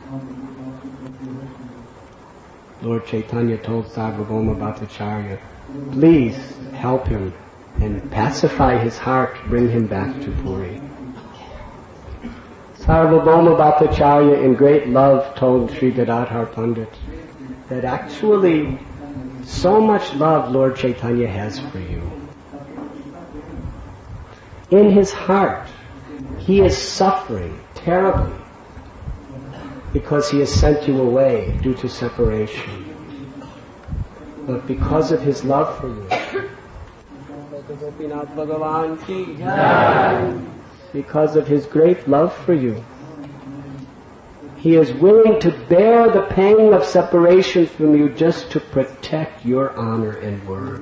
Lord Chaitanya told Sarvabhauma Bhattacharya, please help him and pacify his heart, bring him back to Puri. Sarvabhauma Bhattacharya in great love told Sri Gadadhar Pandit that actually so much love Lord Chaitanya has for you. In his heart, he is suffering terribly because he has sent you away due to separation. But because of his love for you, because of his great love for you, He is willing to bear the pain of separation from you just to protect your honor and word.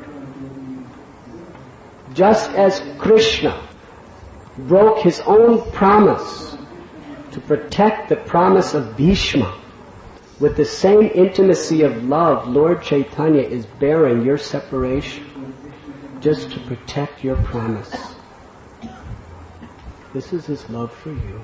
Just as Krishna broke his own promise to protect the promise of Bhishma, with the same intimacy of love, Lord Chaitanya is bearing your separation just to protect your promise. This is his love for you.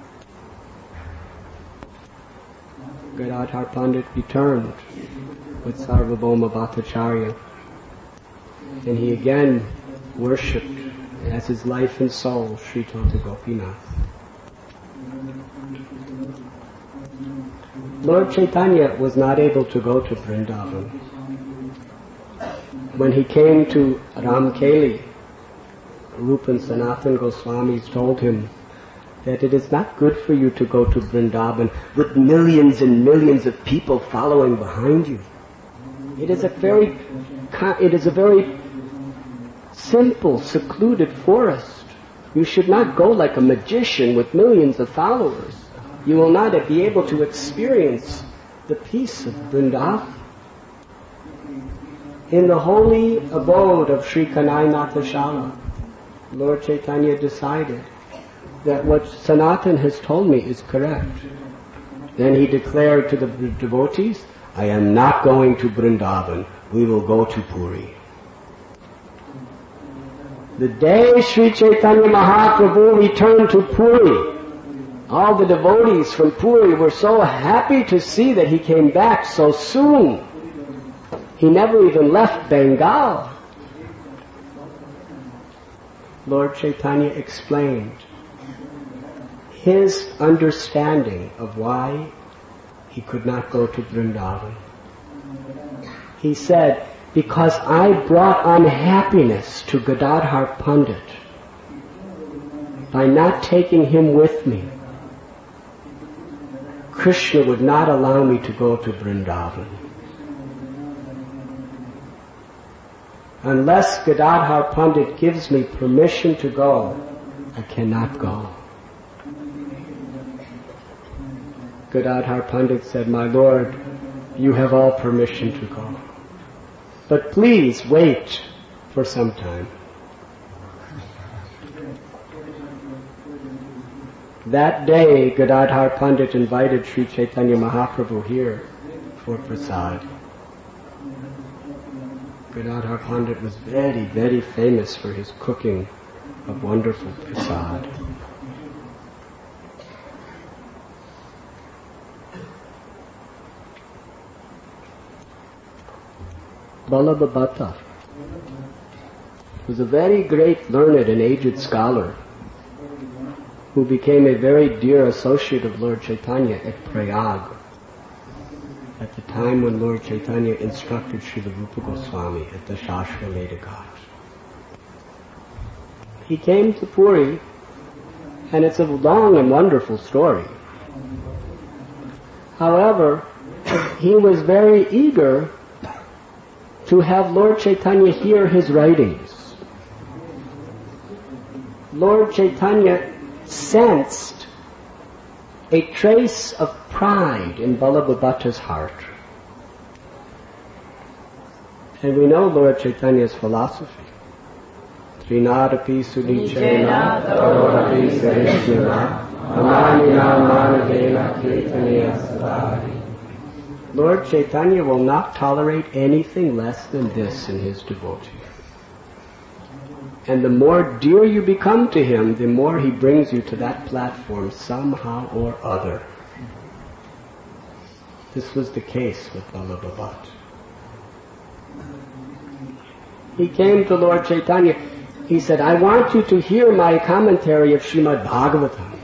Gadadhar Pandit returned with Sarvabhauma Bhattacharya, and he again worshipped as his life and soul Sri Tota Gopinath. Lord Chaitanya was not able to go to Vrindavan. When he came to Ramkeli, Rupa and Sanatan Goswamis told him that it is not good for you to go to Vrindavan with millions and millions of people following behind you. It is a very simple, secluded forest. You should not go like a magician with millions of followers. You will not be able to experience the peace of Vrindavan. In the holy abode of Sri Kanai Nathashala, Lord Chaitanya decided that what Sanatan has told me is correct. Then he declared to the devotees, I am not going to Vrindavan, we will go to Puri. The day Sri Chaitanya Mahaprabhu returned to Puri, all the devotees from Puri were so happy to see that he came back so soon. He never even left Bengal. Lord Chaitanya explained his understanding of why he could not go to Vrindavan. He said, because I brought unhappiness to Gadadhar Pandit by not taking him with me. Krishna would not allow me to go to Vrindavan. Unless Gadadhar Pandit gives me permission to go, I cannot go. Gadadhar Pandit said, my Lord, you have all permission to go. But please wait for some time. That day, Gadadhar Pandit invited Sri Chaitanya Mahaprabhu here for prasad. Gadadhar Pandit was very, very famous for his cooking of wonderful prasad. Balabhabata was a very great learned and aged scholar who became a very dear associate of Lord Chaitanya at Prayag at the time when Lord Chaitanya instructed Srila Rupa Goswami at the Shashwamedha Ghat. He came to Puri, and it's a long and wonderful story. However, he was very eager to have Lord Chaitanya hear his writings. Lord Chaitanya sensed a trace of pride in Balabhabata's heart. And we know Lord Chaitanya's philosophy. Trinadapi sudichena tarodapi sahishnana amanina manavena kirtaniya sadari. Lord Chaitanya will not tolerate anything less than this in his devotee. And the more dear you become to him, the more he brings you to that platform somehow or other. This was the case with Balabhabata. He came to Lord Chaitanya. He said, I want you to hear my commentary of Srimad Bhagavatam.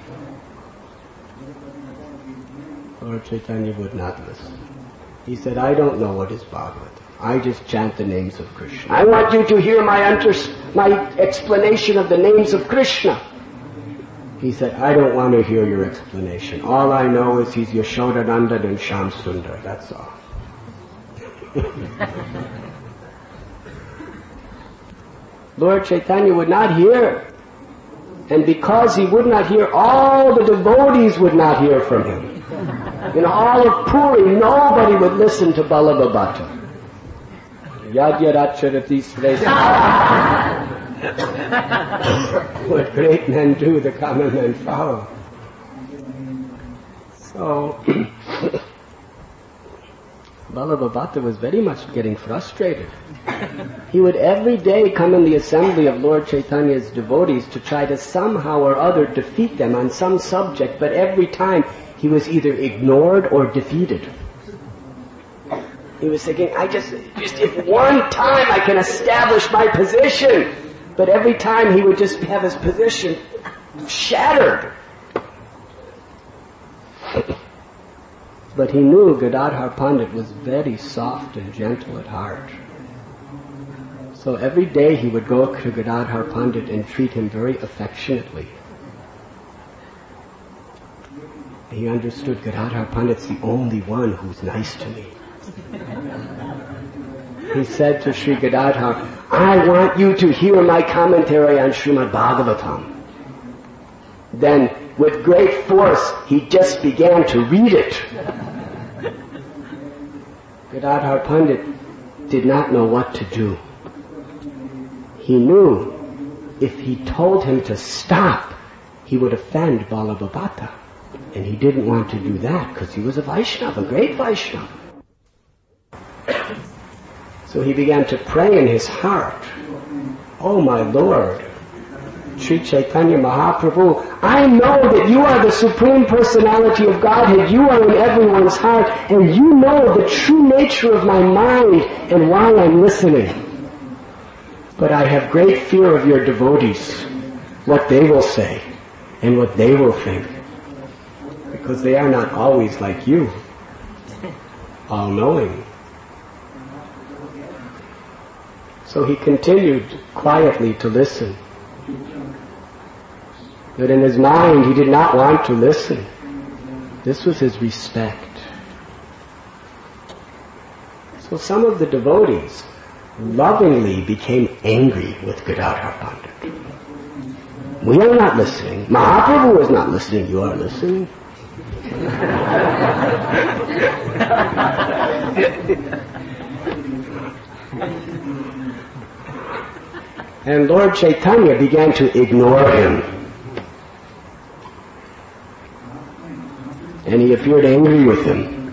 Lord Chaitanya would not listen. He said, I don't know what is Bhagavatam. I just chant the names of Krishna. I want you to hear my explanation of the names of Krishna. He said, I don't want to hear your explanation. All I know is he's Yashodanandan and Shyam Sundar. That's all. Lord Chaitanya would not hear. And because he would not hear, all the devotees would not hear from him. In all of Puri, nobody would listen to Balabhabata. Yadyaracharati Sresa. What great men do, the common men follow. So, Balabhabata was very much getting frustrated. He would every day come in the assembly of Lord Chaitanya's devotees to try to somehow or other defeat them on some subject, but every time he was either ignored or defeated. He was thinking, just if one time I can establish my position, but every time he would just have his position shattered. But he knew Gadadhar Pandit was very soft and gentle at heart. So every day he would go to Gadadhar Pandit and treat him very affectionately. He understood Gadadhar Pandit's the only one who's nice to me. He said to Sri Gadadhar, I want you to hear my commentary on Srimad Bhagavatam. Then, with great force, he just began to read it. Gadadhar Pandit did not know what to do. He knew if he told him to stop, he would offend Balabhabata. And he didn't want to do that because he was a Vaishnava, a great Vaishnava. So he began to pray in his heart, Oh my Lord, Sri Chaitanya Mahaprabhu, I know that you are the Supreme Personality of Godhead. You are in everyone's heart, and you know the true nature of my mind and why I'm listening. But I have great fear of your devotees, what they will say and what they will think, because they are not always like you, all-knowing. So he continued quietly to listen. But in his mind, he did not want to listen. This was his respect. So some of the devotees lovingly became angry with Gadadhar Pandit. We are not listening. Mahaprabhu is not listening. You are listening. And Lord Chaitanya began to ignore him. And he appeared angry with him.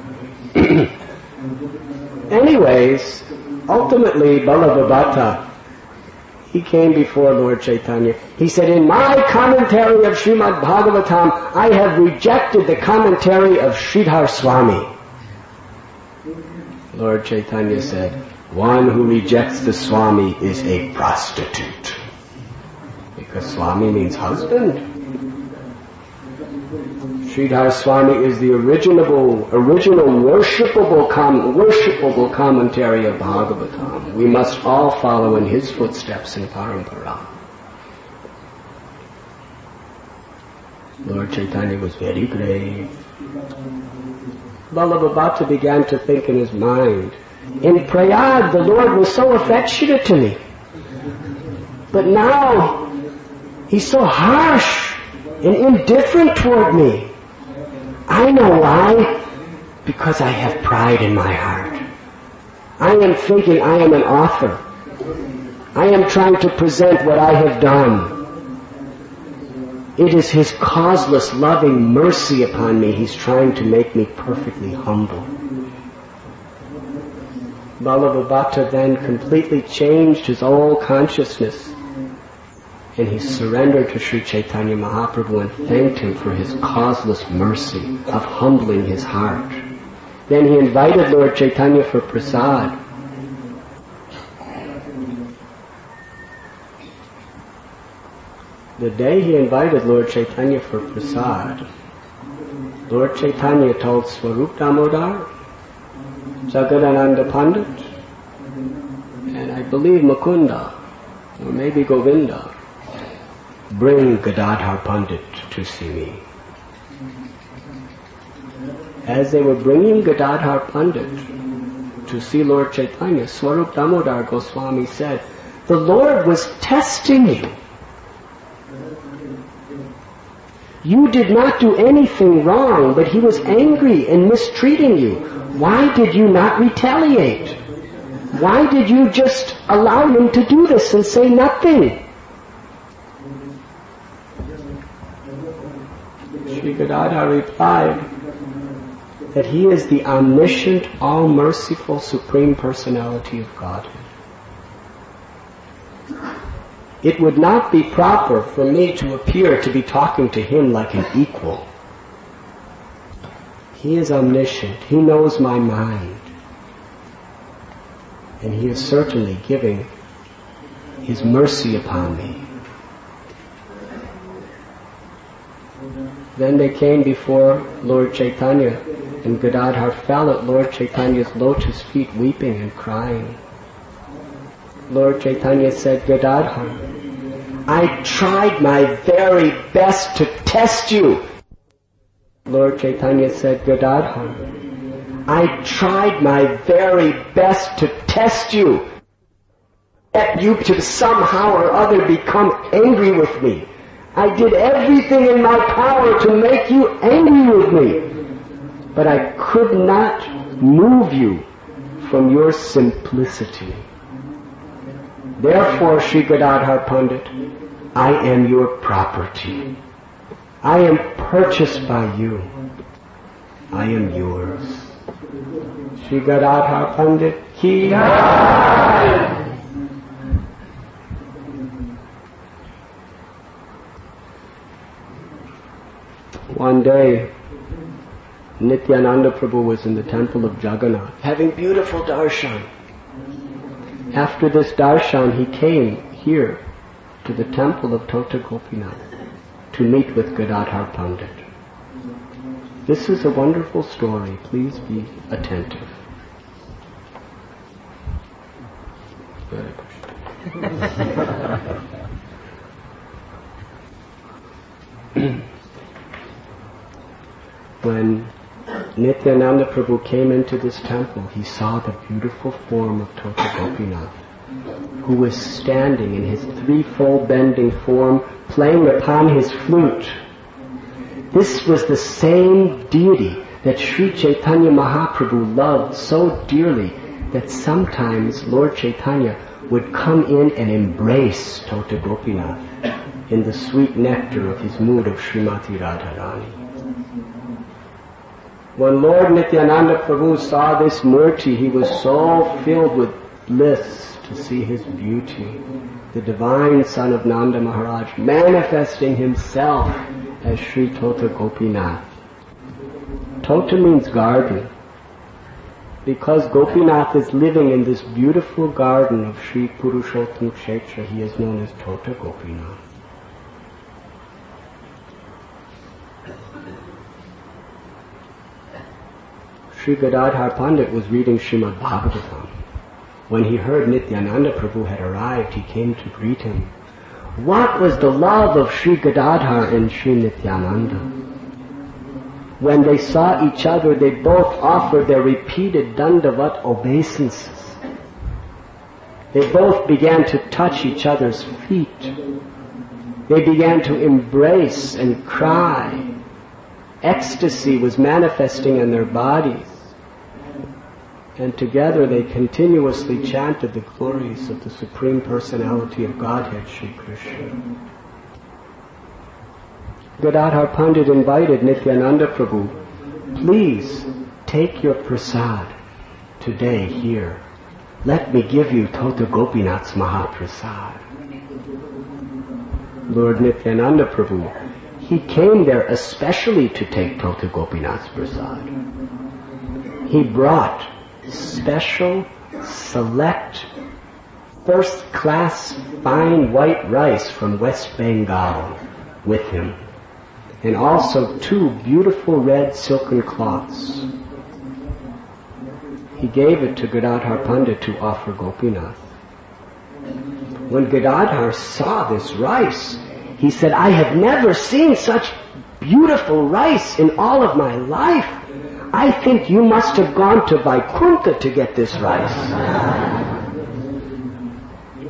Anyways, ultimately Balabhabata, he came before Lord Chaitanya. He said, in my commentary of Srimad Bhagavatam, I have rejected the commentary of Sridhar Swami. Lord Chaitanya said, one who rejects the Swami is a prostitute. Because Swami means husband. Sridhar Swami is the original worshipable commentary of Bhagavatam. We must all follow in his footsteps in Parampara. Lord Chaitanya was very grave. Balabhabata began to think in his mind, in Prayag, the Lord was so affectionate to me. But now, he's so harsh and indifferent toward me. I know why. Because I have pride in my heart. I am thinking I am an author. I am trying to present what I have done. It is his causeless, loving mercy upon me. He's trying to make me perfectly humble. Balabhabata then completely changed his whole consciousness, and he surrendered to Sri Chaitanya Mahaprabhu and thanked him for his causeless mercy of humbling his heart. Then he invited Lord Chaitanya for prasad. The day he invited Lord Chaitanya for prasad, Lord Chaitanya told Swarup Damodar, Jagadananda Pandit, and I believe Mukunda, or maybe Govinda, bring Gadadhar Pandit to see me. As they were bringing Gadadhar Pandit to see Lord Chaitanya, Swarup Damodar Goswami said, the Lord was testing you. You did not do anything wrong, but he was angry and mistreating you. Why did you not retaliate? Why did you just allow him to do this and say nothing? Sri Gadadhar replied that he is the omniscient, all-merciful, Supreme Personality of Godhead. It would not be proper for me to appear to be talking to him like an equal. He is omniscient. He knows my mind. And he is certainly giving his mercy upon me. Then they came before Lord Chaitanya, and Gadadhar fell at Lord Chaitanya's lotus feet, weeping and crying. Lord Chaitanya said, Gadadhar, I tried my very best to test you. Lord Chaitanya said, Gadadhar, I tried my very best to test you. Get you to somehow or other become angry with me. I did everything in my power to make you angry with me. But I could not move you from your simplicity. Therefore, Sri Gadadhar Pandit, I am your property. I am purchased by you. I am yours. Sri Gadadhar Pandit ki jai. One day, Nityananda Prabhu was in the temple of Jagannath, having beautiful darshan. After this darshan, he came here to the temple of Tota Gopinath to meet with Gadadhar Pandit. This is a wonderful story. Please be attentive. When Nityananda Prabhu came into this temple, he saw the beautiful form of Tota Gopinath, who was standing in his threefold bending form, playing upon his flute. This was the same deity that Sri Chaitanya Mahaprabhu loved so dearly that sometimes Lord Chaitanya would come in and embrace Tota Gopinath in the sweet nectar of his mood of Srimati Radharani. When Lord Nityananda Prabhu saw this murti, he was so filled with bliss to see his beauty, the divine son of Nanda Maharaj manifesting himself as Sri Tota Gopinath. Tota means garden. Because Gopinath is living in this beautiful garden of Sri Purushottam Kshetra, he is known as Tota Gopinath. Sri Gadadhar Pandit was reading Srimad Bhagavatam. When he heard Nityananda Prabhu had arrived, he came to greet him. What was the love of Sri Gadadhar and Sri Nityananda? When they saw each other, they both offered their repeated dandavat obeisances. They both began to touch each other's feet. They began to embrace and cry. Ecstasy was manifesting in their bodies. And together they continuously chanted the glories of the Supreme Personality of Godhead, Sri Krishna. Gadadhar Pandit invited Nityananda Prabhu, please take your prasad today here. Let me give you Tota Gopinath's Mahaprasad. Lord Nityananda Prabhu, he came there especially to take Tota Gopinath's prasad. He brought special, select, first-class, fine white rice from West Bengal with him, and also 2 beautiful red silken cloths. He gave it to Gadadhar Pandit to offer Gopinath. When Gadadhar saw this rice, he said, I have never seen such beautiful rice in all of my life. I think you must have gone to Vaikuntha to get this rice.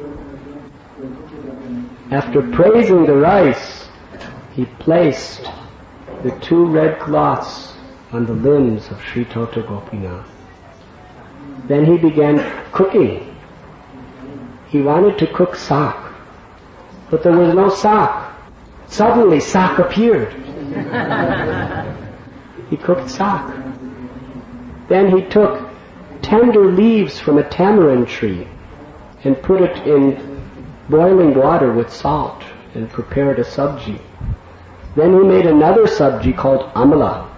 After praising the rice, he placed the 2 red cloths on the limbs of Sri Tota Gopinath. Then he began cooking. He wanted to cook sak, but there was no sak. Suddenly sak appeared. He cooked sak. Then he took tender leaves from a tamarind tree and put it in boiling water with salt and prepared a sabji. Then he made another sabji called amala.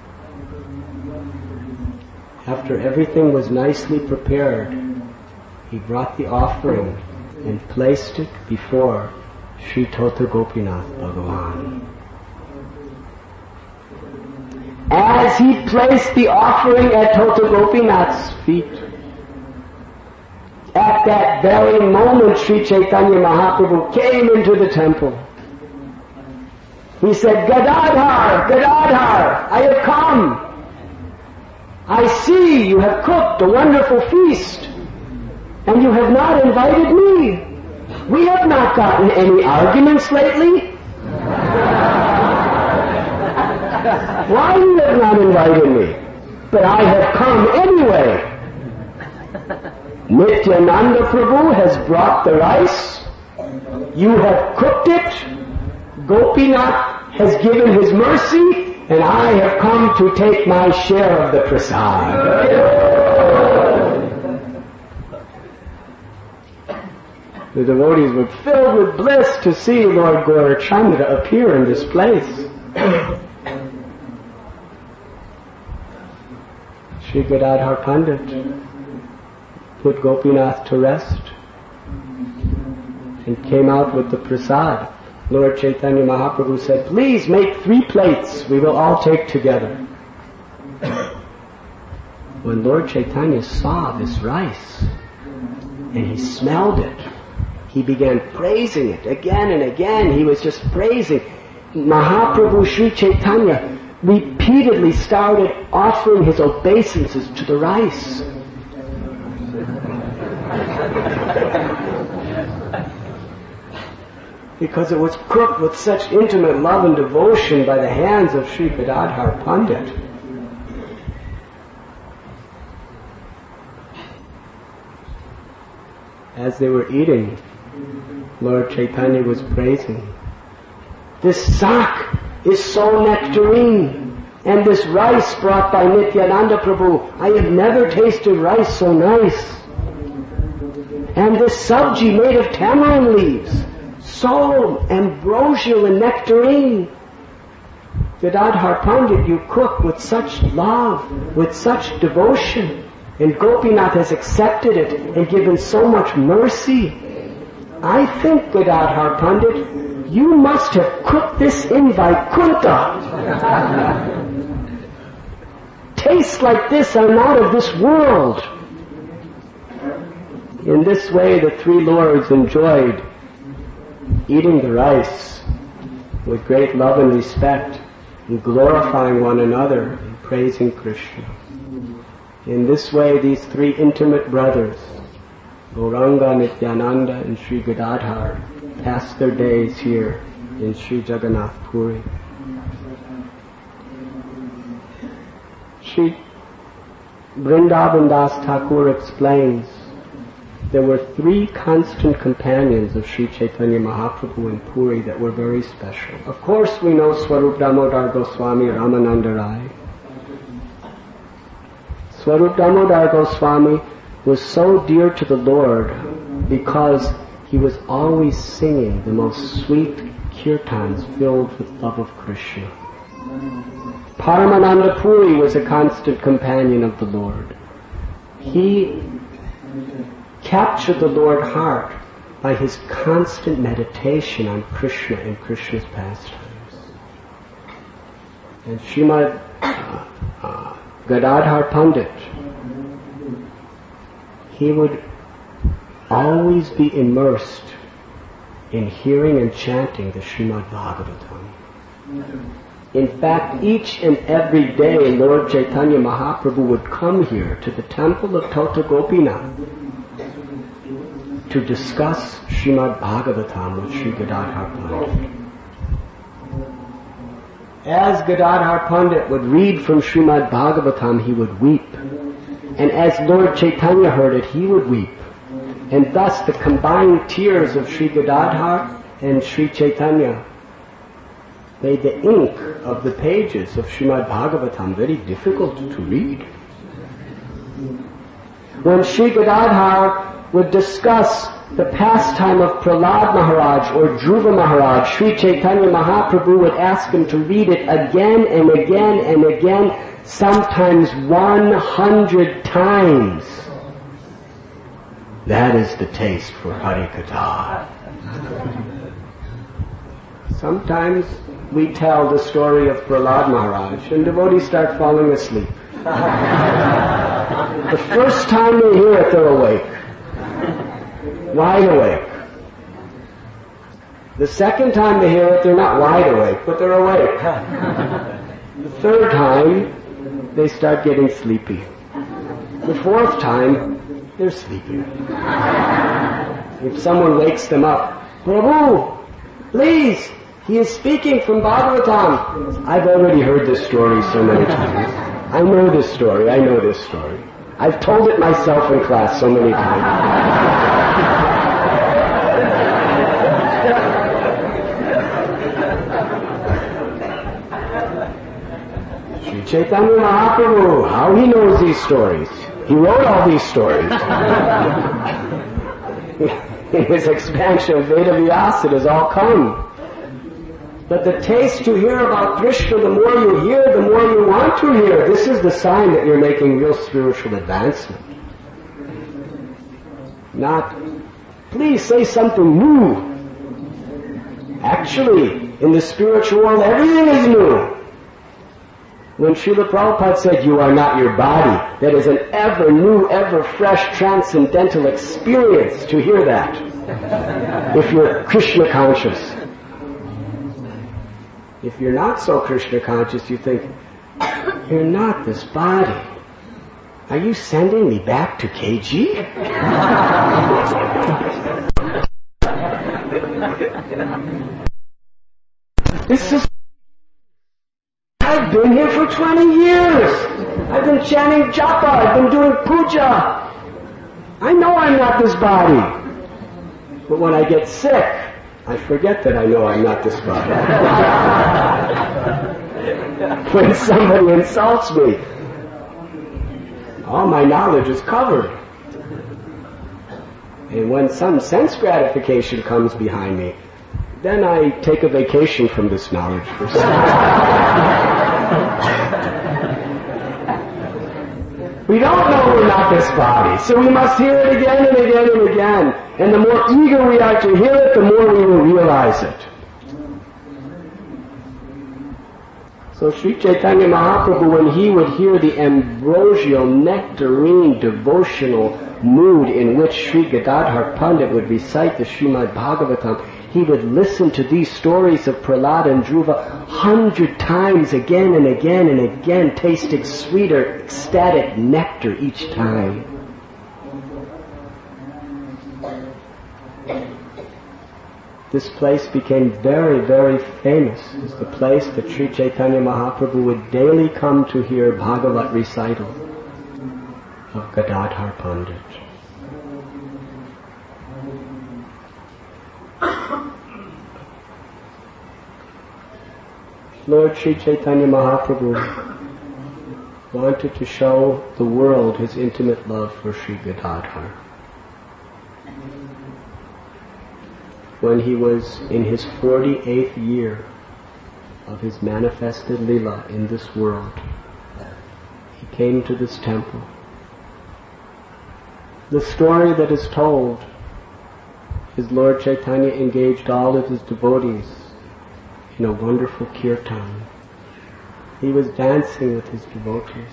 After everything was nicely prepared, he brought the offering and placed it before Sri Tota Gopinath Bhagavan. As he placed the offering at Tota Gopinath's feet, at that very moment Sri Chaitanya Mahaprabhu came into the temple. He said, Gadadhar, Gadadhar, I have come. I see you have cooked a wonderful feast, and you have not invited me. We have not gotten any arguments lately. Why you have not invited me? But I have come anyway. Nityananda Prabhu has brought the rice. You have cooked it. Gopinath has given his mercy, and I have come to take my share of the prasad. The devotees were filled with bliss to see Lord Gaurachandra appear in this place. Sri Gadadhar Pandit put Gopinath to rest and came out with the prasad. Lord Chaitanya Mahaprabhu said, please make 3 plates, we will all take together. When Lord Chaitanya saw this rice and he smelled it, he began praising it again and again. He was just praising. Mahaprabhu Sri Chaitanya repeatedly started offering his obeisances to the rice. Because it was cooked with such intimate love and devotion by the hands of Sri Gadadhar Pandit. As they were eating, Lord Chaitanya was praising. This sak is so nectarine, and this rice brought by Nityananda Prabhu, I have never tasted rice so nice. And this sabji made of tamarind leaves, so ambrosial and nectarine. Gadadhar Pandit, you cook with such love, with such devotion, and Gopinath has accepted it and given so much mercy. I think, Gadadhar Pandit, you must have cooked this in Vaikuntha. Tastes like this are not of this world. In this way, the 3 lords enjoyed eating the rice with great love and respect, and glorifying one another and praising Krishna. In this way, these 3 intimate brothers, Gauranga, Nityananda, and Sri Gadadhar, passed their days here in Sri Jagannath Puri. Sri Vrindavan Das Thakur explains there were 3 constant companions of Sri Chaitanya Mahaprabhu in Puri that were very special. Of course we know Swarup Damodar Goswami, Ramananda Rai. Swarup Damodar Goswami was so dear to the Lord because he was always singing the most sweet kirtans filled with love of Krishna. Paramananda Puri was a constant companion of the Lord. He captured the Lord's heart by his constant meditation on Krishna and Krishna's pastimes. And Srimad Gadadhar Pandit, he would always be immersed in hearing and chanting the Srimad Bhagavatam. In fact, each and every day Lord Chaitanya Mahaprabhu would come here to the temple of Tota Gopinath to discuss Srimad Bhagavatam with Sri Gadadhar Pandit. as Gadadhar Pandit would read from Srimad Bhagavatam, he would weep. And as Lord Chaitanya heard it, he would weep. And thus the combined tears of Sri Gadadhar and Sri Chaitanya made the ink of the pages of Srimad Bhagavatam very difficult to read. When Sri Gadadhar would discuss the pastime of Prahlad Maharaj or Dhruva Maharaj, Sri Chaitanya Mahaprabhu would ask him to read it again and again and again, sometimes 100 times. That is the taste for Harikatha. Sometimes we tell the story of Prahlad Maharaj and devotees start falling asleep. The first time they hear it, they're awake. Wide awake. The second time they hear it, they're not wide awake, but they're awake. The third time, they start getting sleepy. The fourth time, they're sleepy. If someone wakes them up, Prabhu, please, he is speaking from Bhagavatam. I've already heard this story so many times. I know this story. I've told it myself in class so many times. Sri Chaitanya Mahaprabhu, how he knows these stories. He wrote all these stories. In his expansion of Veda Vyasa, it has all come. But the taste to hear about Krishna, the more you hear, the more you want to hear. This is the sign that you're making real spiritual advancement. Not, please say something new. Actually, in the spiritual world, everything is new. When Srila Prabhupada said, you are not your body, that is an ever new, ever fresh, transcendental experience to hear that. If you're Krishna conscious. If you're not so Krishna conscious, you think, you're not this body. Are you sending me back to KG? This is... I've been here for 20 years. I've been chanting japa. I've been doing puja. I know I'm not this body. But when I get sick, I forget that I know I'm not this body. When somebody insults me, all my knowledge is covered. And when some sense gratification comes behind me, then I take a vacation from this knowledge for We don't know we're not this body, so we must hear it again and again and again. And the more eager we are to hear it, the more we will realize it. So Sri Chaitanya Mahaprabhu, when he would hear the ambrosial, nectarine, devotional mood in which Sri Gadadhar Pandit would recite the Srimad Bhagavatam, he would listen to these stories of Prahlad and Dhruva 100 times again and again and again, tasting sweeter, ecstatic nectar each time. This place became very, very famous as the place that Sri Chaitanya Mahaprabhu would daily come to hear Bhagavat recital of Gadadhar Pandit. Lord Sri Chaitanya Mahaprabhu wanted to show the world his intimate love for Sri Gadadhar. When he was in his 48th year of his manifested Leela in this world, he came to this temple. The story that is told is Lord Chaitanya engaged all of his devotees in a wonderful kirtan. He was dancing with his devotees.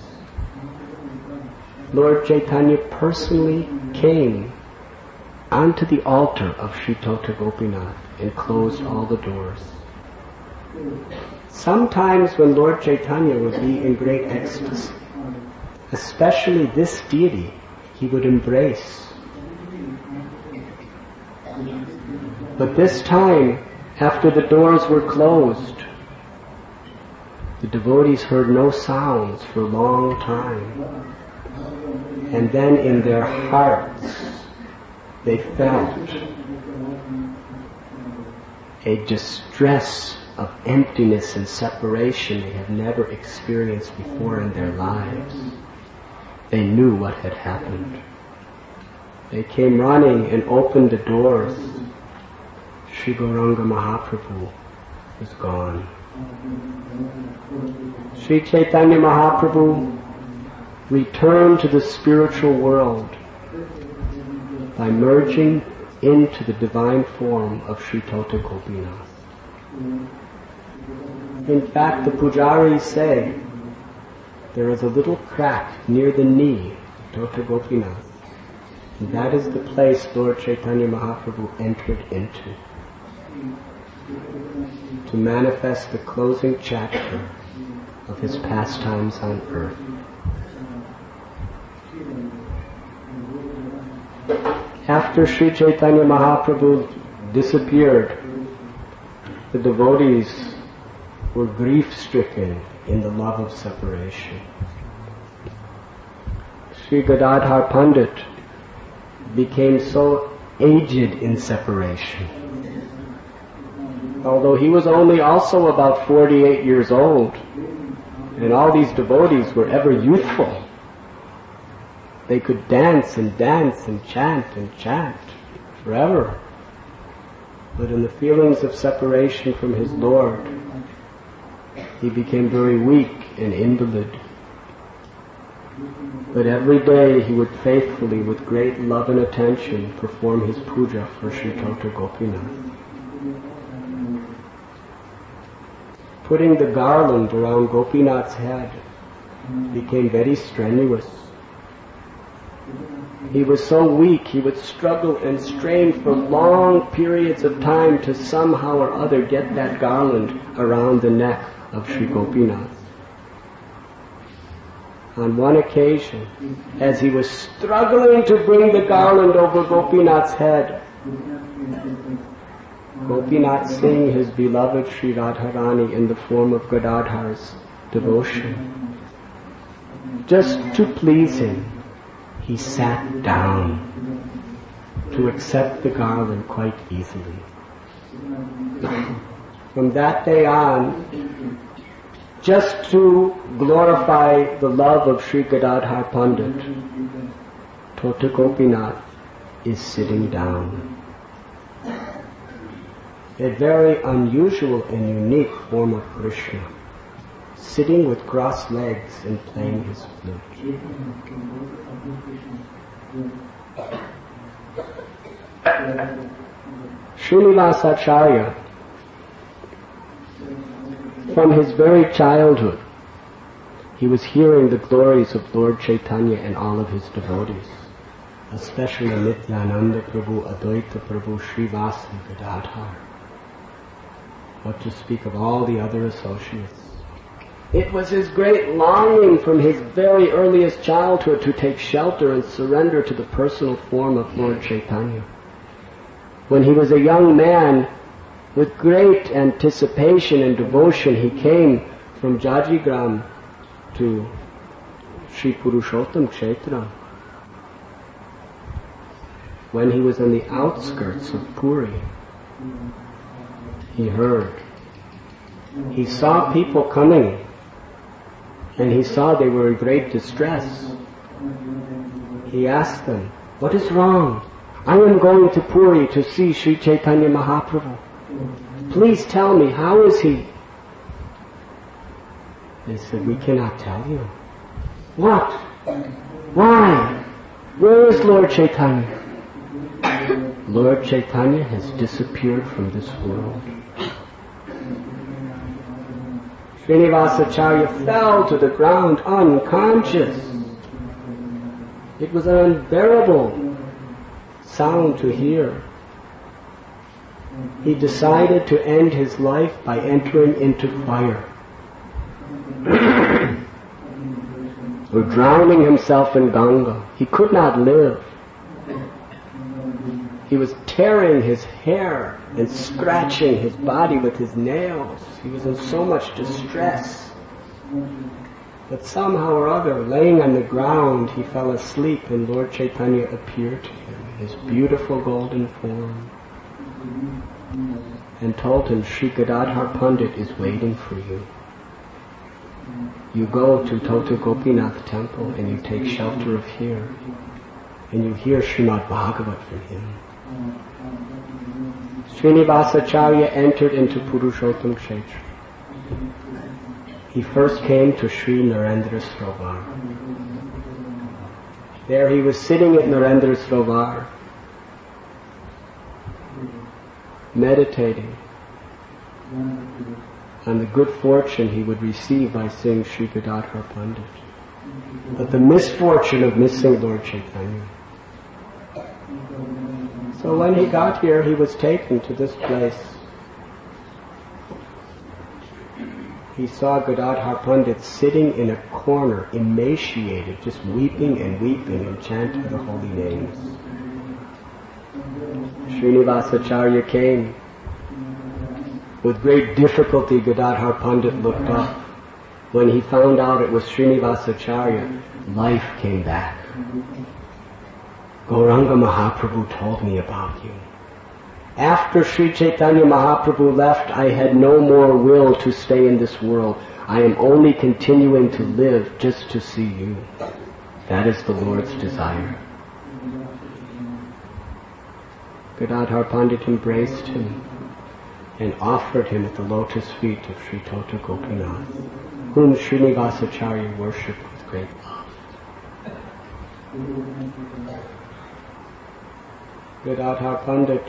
Lord Chaitanya personally came onto the altar of Sri Tota Gopinath and closed all the doors. Sometimes when Lord Chaitanya would be in great ecstasy, especially this deity, he would embrace. But this time, after the doors were closed, The devotees heard no sounds for a long time. And then in their hearts, they felt a distress of emptiness and separation they had never experienced before in their lives. They knew what had happened. They came running and opened the doors. Sri Gauranga Mahaprabhu was gone. Sri Chaitanya Mahaprabhu returned to the spiritual world by merging into the divine form of Sri Tota Gopinath. In fact, the pujaris say there is a little crack near the knee of Tota Gopinath, and that is the place Lord Chaitanya Mahaprabhu entered into to manifest the closing chapter of his pastimes on earth. After Sri Chaitanya Mahaprabhu disappeared, the devotees were grief-stricken in the love of separation. Sri Gadadhar Pandit became so aged in separation. Although he was only also about 48 years old, and all these devotees were ever youthful. They could dance and chant forever. But in the feelings of separation from his Lord, he became very weak and invalid. But every day he would faithfully, with great love and attention, perform his puja for Sri Tota Gopinath. Putting the garland around Gopinath's head became very strenuous. He was so weak, he would struggle and strain for long periods of time to somehow or other get that garland around the neck of Sri Gopinath. On one occasion, as he was struggling to bring the garland over Gopinath's head, Gopinath Singh, his beloved Sri Radharani in the form of Gadadhar's devotion, just to please him, he sat down to accept the garland quite easily. From that day on, just to glorify the love of Sri Gadadhar Pandit, Tota Gopinath is sitting down. A very unusual and unique form of Krishna, sitting with crossed legs and playing his flute. Srinivasa Acharya, from his very childhood, he was hearing the glories of Lord Chaitanya and all of his devotees, especially Nityananda Prabhu, Advaita Prabhu, Srivasa and Gadadhar. What to speak of all the other associates. It was his great longing from his very earliest childhood to take shelter and surrender to the personal form of Lord Chaitanya. When he was a young man, with great anticipation and devotion, he came from Jajigram to Sri Purushottam Kshetra. When he was on the outskirts of Puri, he heard. He saw people coming, and he saw they were in great distress. He asked them, "What is wrong? I am going to Puri to see Sri Chaitanya Mahaprabhu. Please tell me, how is he?" They said, "We cannot tell you." "What? Why? Where is Lord Chaitanya?" "Lord Chaitanya has disappeared from this world." Srinivasacharya fell to the ground unconscious. It was an unbearable sound to hear. He decided to end his life by entering into fire, or drowning himself in Ganga. He could not live. He was tearing his hair and scratching his body with his nails. He was in so much distress. But somehow or other, laying on the ground, he fell asleep, and Lord Chaitanya appeared to him in his beautiful golden form and told him, Sri Gadadhar Pandit is waiting for you. You go to Tota Gopinath temple and you take shelter of here, and you hear Srimad Bhagavat from him. Srinivasacharya entered into Purushottam Kshetra. He first came to Sri Narendra Srovar. There he was sitting at Narendra Srovar, meditating on the good fortune he would receive by seeing Sri Gadadhar Pandit, but the misfortune of missing Lord Chaitanya. So when he got here, he was taken to this place. He saw Gadadhar Pandit sitting in a corner, emaciated, just weeping and chanting the holy names. Srinivasacharya came. With great difficulty, Gadadhar Pandit looked up. When he found out it was Srinivasacharya, life came back. Gauranga Mahaprabhu told me about you. After Sri Chaitanya Mahaprabhu left, I had no more will to stay in this world. I am only continuing to live just to see you. That is the Lord's desire. Gadadhar Pandit embraced him and offered him at the lotus feet of Sri Tota Gopinath, whom Srinivasacharya worshipped with great love. Gadadhar Pandit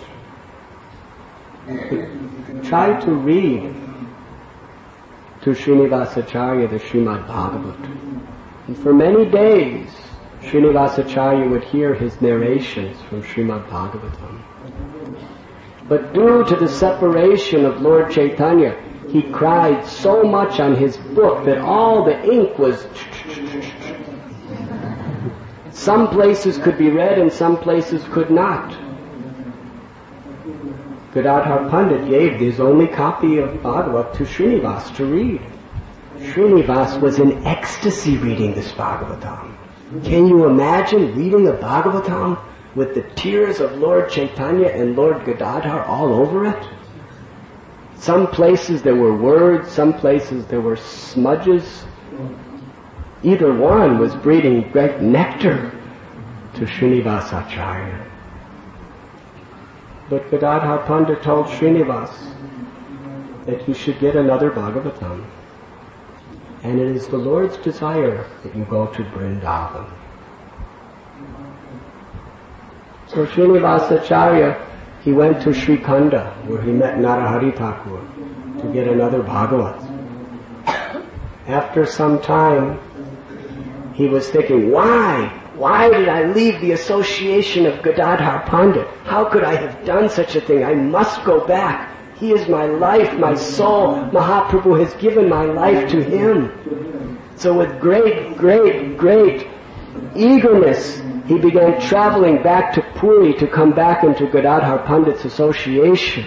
tried to read to Srinivasacharya the Srimad Bhagavat. And for many days, Srinivasacharya would hear his narrations from Srimad Bhagavatam. But due to the separation of Lord Chaitanya, he cried so much on his book that all the ink was... Some places could be read and some places could not. Gadadhar Pandit gave his only copy of Bhagavat to Srinivas to read. Srinivas was in ecstasy reading this Bhagavatam. Can you imagine reading a Bhagavatam with the tears of Lord Chaitanya and Lord Gadadhar all over it? Some places there were words, some places there were smudges. Either one was breathing great nectar to Srinivasacharya. But Gadadhar Pandit told Srinivas that he should get another Bhagavatam. And it is the Lord's desire that you go to Vrindavan. So Srinivasacharya, he went to Sri Khanda, where he met Narahari Thakur, to get another Bhagavat. After some time, he was thinking, why? Why did I leave the association of Gadadhar Pandit? How could I have done such a thing? I must go back. He is my life, my soul. Mahaprabhu has given my life to him. So with great eagerness, he began traveling back to Puri to come back into Gadadhar Pandit's association.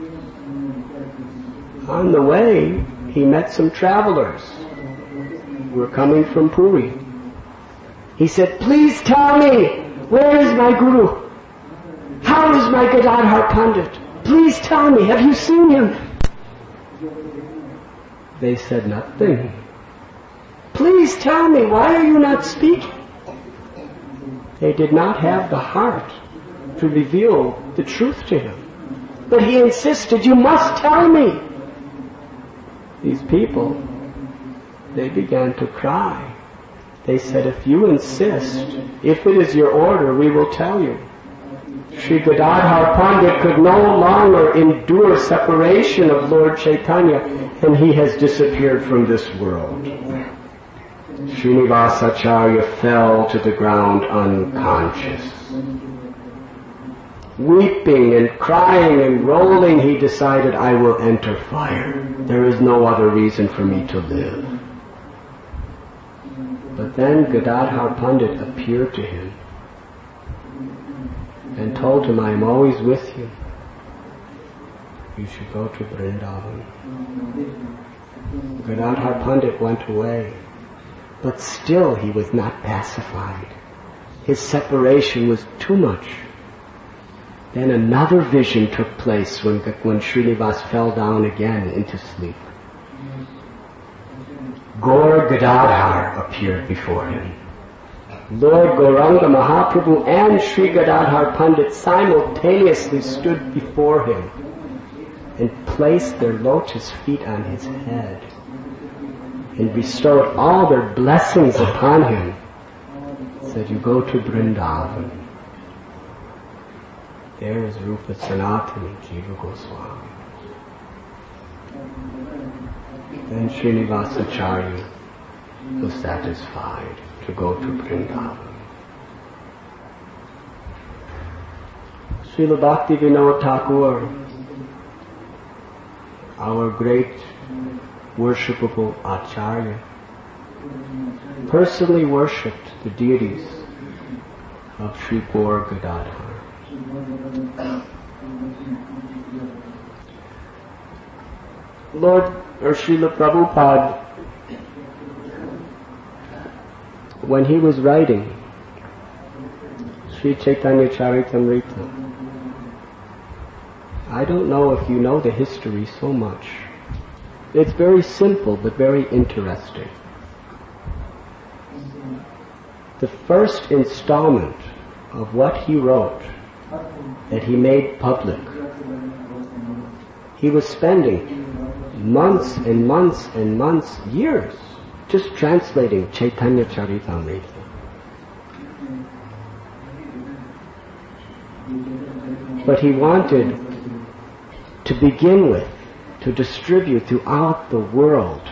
On the way, he met some travelers who were coming from Puri. He said, please tell me, where is my Guru? How is my Gadadhar Pandit? Please tell me, have you seen him? They said nothing. Please tell me, why are you not speaking? They did not have the heart to reveal the truth to him. But he insisted, you must tell me. These people, they began to cry. They said, if you insist, if it is your order, we will tell you. Sri Gadadhar Pandit could no longer endure separation of Lord Chaitanya, and he has disappeared from this world. Srinivasacharya fell to the ground unconscious. Weeping and crying and rolling, he decided, I will enter fire. There is no other reason for me to live. But then Gadadhar Pandit appeared to him and told him, I am always with you. You should go to Vrindavan. Gadadhar Pandit went away, but still he was not pacified. His separation was too much. Then another vision took place when Srinivas fell down again into sleep. Gaur Gadadhar appeared before him. Lord Gauranga Mahaprabhu and Sri Gadadhar Pandit simultaneously stood before him and placed their lotus feet on his head and bestowed all their blessings upon him. Said, you go to Vrindavan. There is Rupa Sanatani Jiva Goswami. Then Srinivasacharya was satisfied to go to Vrindavan. Srila Bhakti Vinod Thakur, our great worshipable Acharya, personally worshipped the deities of Sri Gaur Gadadhar. Lord or Srila Prabhupada, when he was writing Sri Chaitanya Charitamrita, I don't know if you know the history so much. It's very simple but very interesting. The first installment of what he wrote that he made public, he was spending months and months and months, years, just translating Chaitanya Charitamrita. But he wanted to begin with, to distribute throughout the world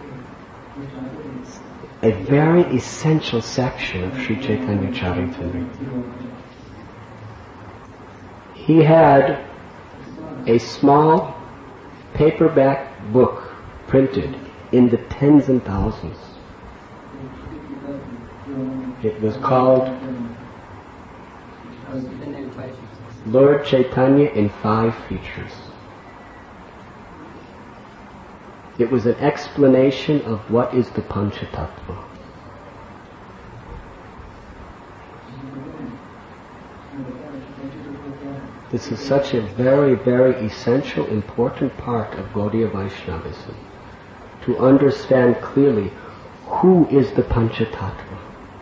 a very essential section of Sri Chaitanya Charitamrita. He had a small paperback book printed in the tens and thousands. It was called Lord Chaitanya in 5 Features. It was an explanation of what is the Panchatattva. This is such a very, very essential, important part of Gaudiya Vaishnavism, to understand clearly who is the Panchatattva.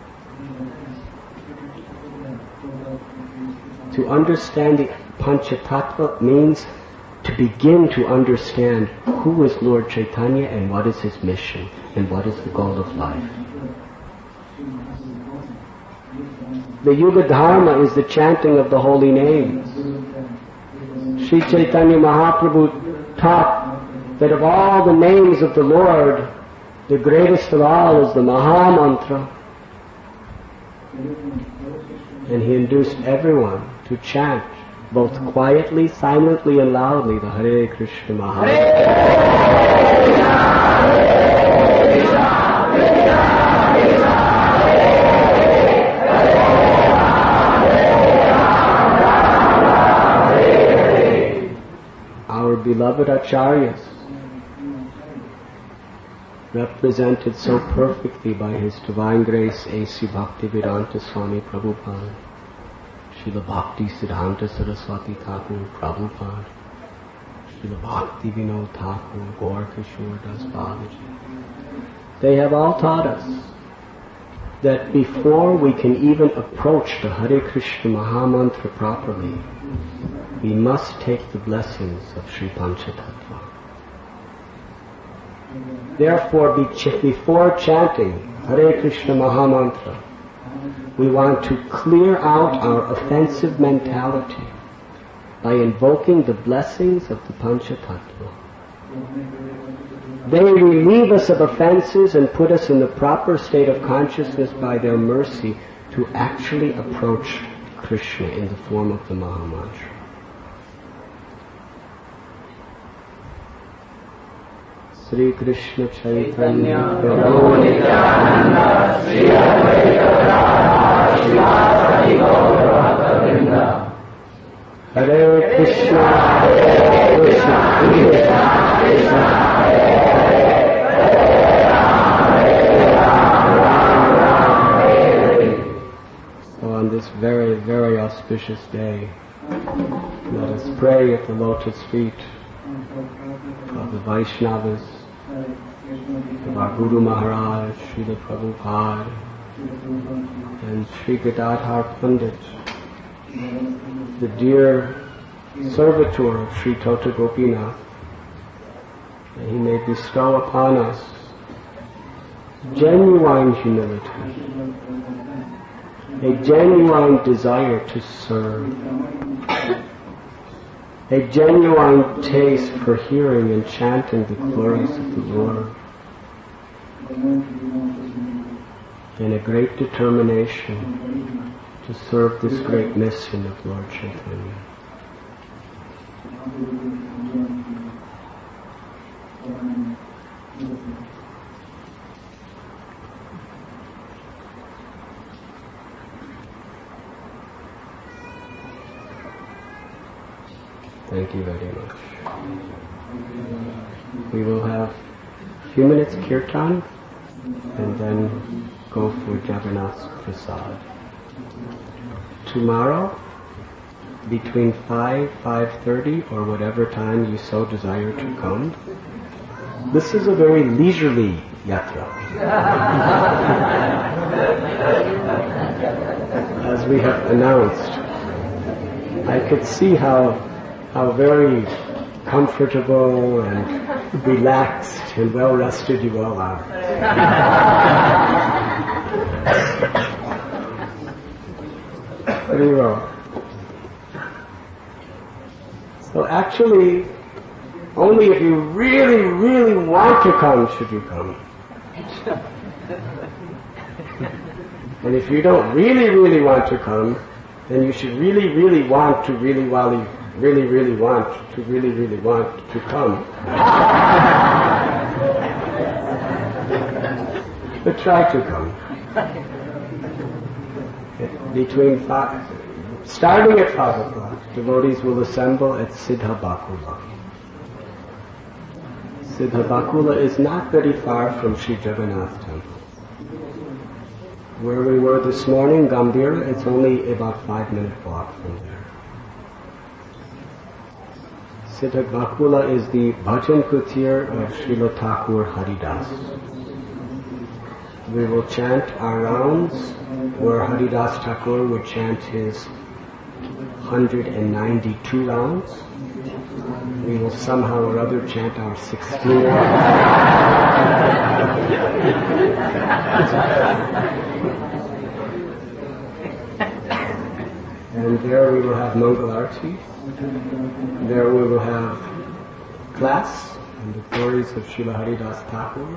To understand the Panchatattva means to begin to understand who is Lord Chaitanya and what is his mission and what is the goal of life. The Yuga Dharma is the chanting of the holy names. Sri Chaitanya Mahaprabhu taught that of all the names of the Lord, the greatest of all is the Maha Mantra. And he induced everyone to chant, both quietly, silently, and loudly, the Hare Krishna Maha Our beloved Acharyas, represented so perfectly by His Divine Grace A.C. Bhaktivedanta Swami Prabhupada, Srila Bhakti Siddhanta Saraswati Thakur Prabhupada, Srila Bhakti Vinod Thakur, Gaur Kishore Das Babaji. They have all taught us that before we can even approach the Hare Krishna Maha Mantra properly, we must take the blessings of Sri Panchatattva. Therefore, before chanting Hare Krishna Maha Mantra, we want to clear out our offensive mentality by invoking the blessings of the Panchatattva. They relieve us of offenses and put us in the proper state of consciousness by their mercy to actually approach Krishna in the form of the Maha Mantra. Sri Krishna Chaitanya Prabhu Nityananda Sri Advaita Gadadhar Srivasadi Gaura Hare Krishna Hare Krishna Krishna Krishna Hare Hare auspicious day, let us pray at the lotus feet of the Vaishnavas, of our Guru Maharaj, Srila Prabhupada, and Sri Gadadhar Pandit, the dear servitor of Sri Tota Gopinath, that he may bestow upon us genuine humility, a genuine desire to serve, a genuine taste for hearing and chanting the glories of the Lord, and a great determination to serve this great mission of Lord Chaitanya. Thank you very much. We will have a few minutes kirtan and then go for Jagannath Prasad. Tomorrow, between 5:30 or whatever time you so desire to come, this is a very leisurely yatra. As we have announced, I could see how very comfortable and relaxed and well rested you all are. Very well. So actually, only if you really, really want to come should you come. And if you don't really, really want to come, then you should really, really want to really, want to come. But try to come. Starting at 5 o'clock, devotees will assemble at Siddha Bakula. Siddha Bakula is not very far from Sri Jagannath Temple. Where we were this morning, Gambhira, it's only about 5-minute walk from there. Siddha Bakula is the Bhajan Kutir of Srila Thakur Haridas. We will chant our rounds where Haridas Thakur would chant his 192 rounds. We will somehow or other chant our 16 rounds. And there we will have Mangal Arati. There we will have class and the glories of Srila Haridas Thakur.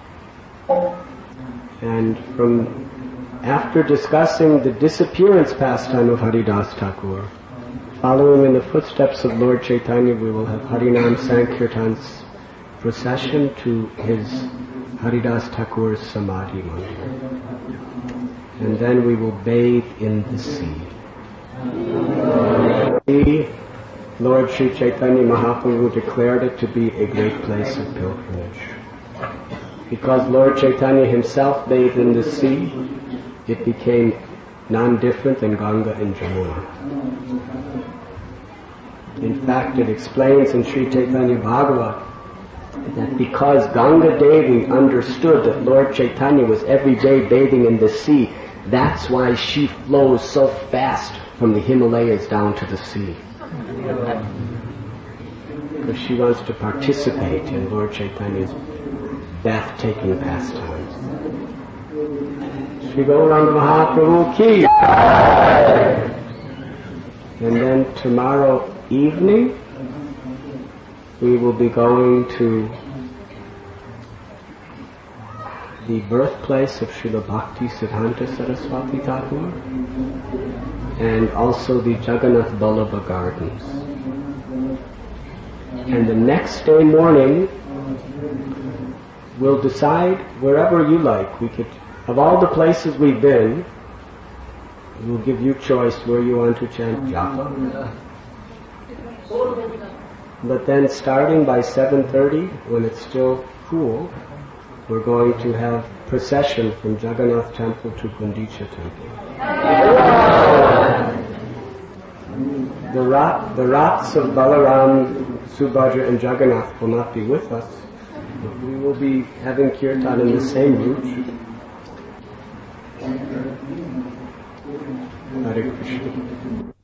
And after discussing the disappearance pastime of Haridas Thakur, following in the footsteps of Lord Chaitanya, we will have Harinam Sankirtan's procession to his Haridas Thakur's Samadhi Mandir. And then we will bathe in the sea. Lord Sri Chaitanya Mahaprabhu declared it to be a great place of pilgrimage. Because Lord Chaitanya himself bathed in the sea, it became non-different than Ganga and Jamuna. In fact, it explains in Sri Chaitanya Bhagavat that because Ganga Devi understood that Lord Chaitanya was every day bathing in the sea, that's why she flows so fast from the Himalayas down to the sea. Because she wants to participate in Lord Chaitanya's bath-taking pastimes. Shri Gauranga Mahaprabhu ki. And then tomorrow evening, we will be going to the birthplace of Srila Bhakti Siddhanta Saraswati Thakur and also the Jagannath Vallabha Gardens. And the next day morning, we'll decide wherever you like. We could, of all the places we've been, we'll give you choice where you want to chant japa. But then starting by 7:30, when it's still cool, we're going to have procession from Jagannath Temple to Gundicha Temple. the Raths of Balaram, Subhadra and Jagannath will not be with us. We will be having kirtan in the same route. Hare Krishna.